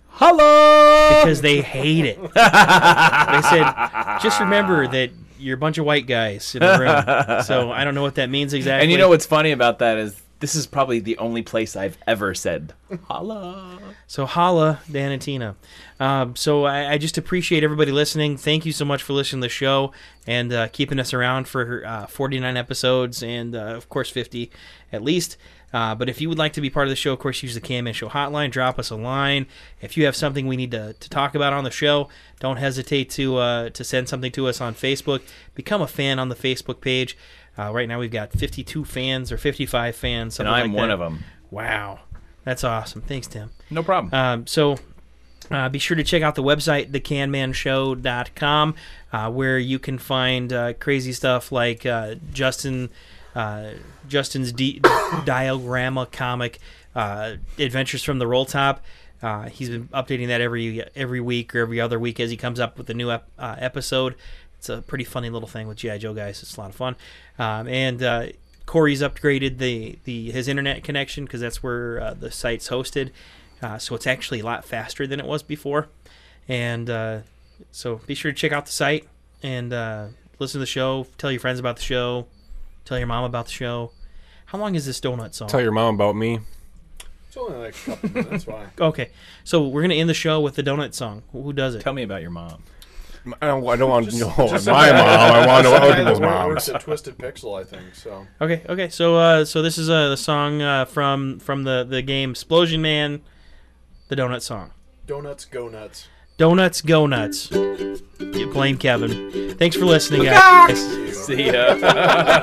Hello. Because they hate it. They said, just remember that you're a bunch of white guys in the room. So I don't know what that means exactly. And you know what's funny about that is this is probably the only place I've ever said holla. So holla, Dan and Tina. Um, so I, I just appreciate everybody listening. Thank you so much for listening to the show and uh, keeping us around for uh, forty-nine episodes and, uh, of course, fifty. at least. Uh, but if you would like to be part of the show, of course, use the Can Man Show hotline. Drop us a line. If you have something we need to, to talk about on the show, don't hesitate to uh, to send something to us on Facebook. Become a fan on the Facebook page. Uh, right now we've got fifty-two fans or fifty-five fans. And something I'm like one that. of them. Wow. That's awesome. Thanks, Tim. No problem. Um, so uh, be sure to check out the website, the can man show dot com, uh, where you can find uh, crazy stuff like uh, Justin, uh, Justin's D- diorama comic, uh, Adventures from the Roll Top. Uh, he's been updating that every every week or every other week as he comes up with a new ep- uh, episode. It's a pretty funny little thing with G I. Joe guys. It's a lot of fun. Um, and uh, Corey's upgraded the, the his internet connection because that's where uh, the site's hosted. Uh, so it's actually a lot faster than it was before. And uh, so be sure to check out the site and uh, listen to the show. Tell your friends about the show. Tell your mom about the show. How long is this donut song? Tell your mom about me. It's only like a couple minutes. Why? Okay. So we're going to end the show with the donut song. Who does it? Tell me about your mom. I don't, I don't want to Just- know just my somebody- mom. I want to know other somebody people's that moms. works at Twisted Pixel, I think. So. Okay, okay. So uh, so this is uh, the song uh, from from the, the game Explosion Man, the donut song. Donuts go nuts. Donuts go nuts. You blame Kevin. Thanks for listening, guys. See ya. There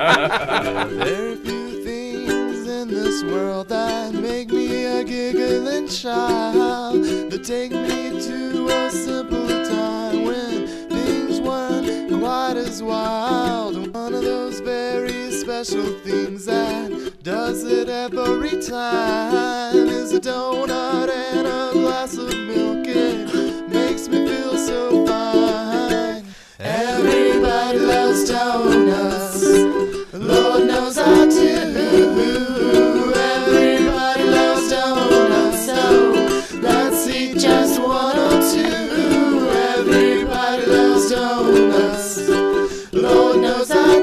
are few things in this world that make me a giggling child, that take me to a simpler time when things weren't quite as wild. One of those very special things that does it every time is a donut and a glass of milk. It makes me feel so fine. Everybody loves donuts, Lord knows I do. Everybody loves donuts, so let's eat just one or two. Everybody loves donuts, Lord knows I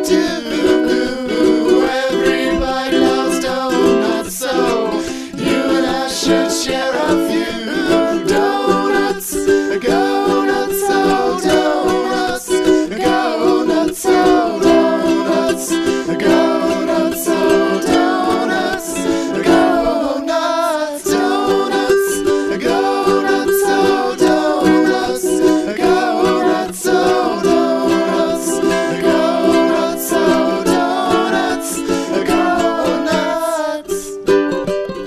do. Everybody loves donuts, so you and I should share a few. Donuts, go nuts, oh donuts, go nuts, oh donuts, go nuts, oh donuts, go nuts, donuts, go nuts, oh donuts, go nuts, oh donuts, go nuts, oh donuts, go nuts.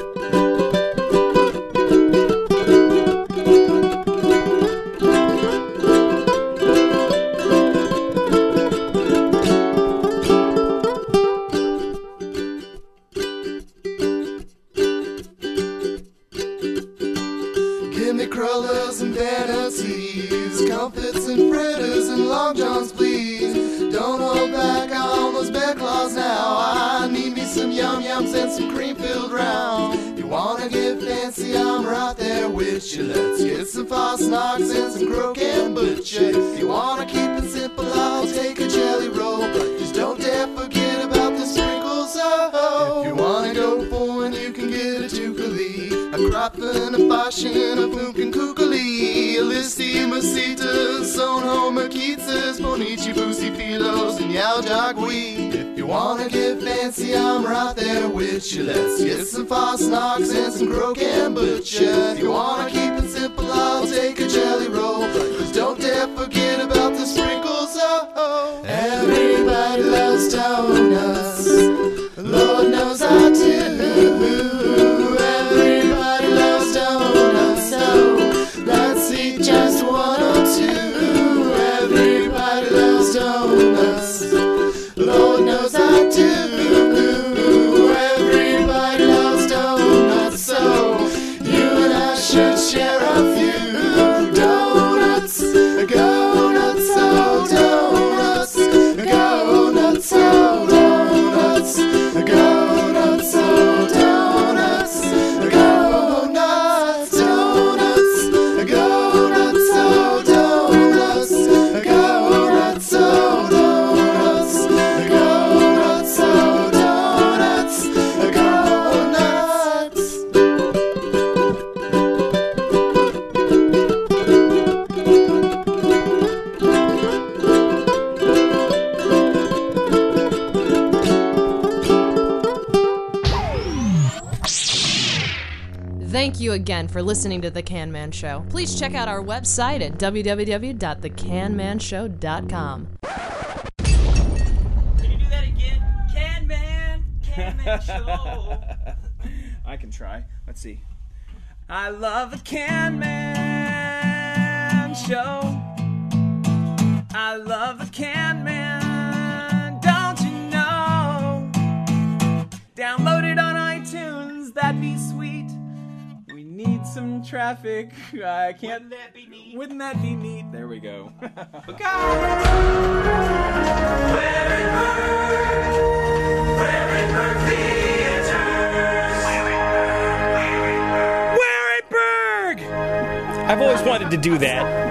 Give me crullers and vanities, comfits and fritters and long johns, please. Don't hold back on those bear claws now. I need me some yum yums and some cream filled round. If you wanna get fancy, I'm right there with you. Let's get some fast knocks and some croquet butcher. If you wanna keep it simple, I'll take a jelly roll, but just don't dare forget about the sprinkles. Oh, if you wanna go for one, you can get a tukali, a Krapfen, a Fashion, a Funken Kukali, a Listy, Masitas, Son Homer, Keatses, Bonici, Boosie, Philos, and Yao Jagui. If you wanna get fancy, I'm right there with you. Let's get some fast knocks and some croquet butcher. If you wanna keep it simple, I'll take a jelly roll, but just don't dare forget about the sprinkles. Oh, everybody loves donuts, Lord knows I do. Everybody loves donuts, so let's eat just one or two. Everybody loves donuts, Lord knows I do. Everybody loves donuts, so you and I should share a few. Donuts, go nuts, oh donuts, go nuts, oh donuts. Thank you again for listening to The Can Man Show. Please check out our website at w w w dot the can man show dot com. Can you do that again? Can Man, Can Man Show. I can try. Let's see. I love the Can Man Show. I love the Can Man, don't you know? Download it on iTunes, that'd be sweet. We need some traffic. I can't. Wouldn't that be neat? Wouldn't that be neat? There we go. I've always wanted to do that.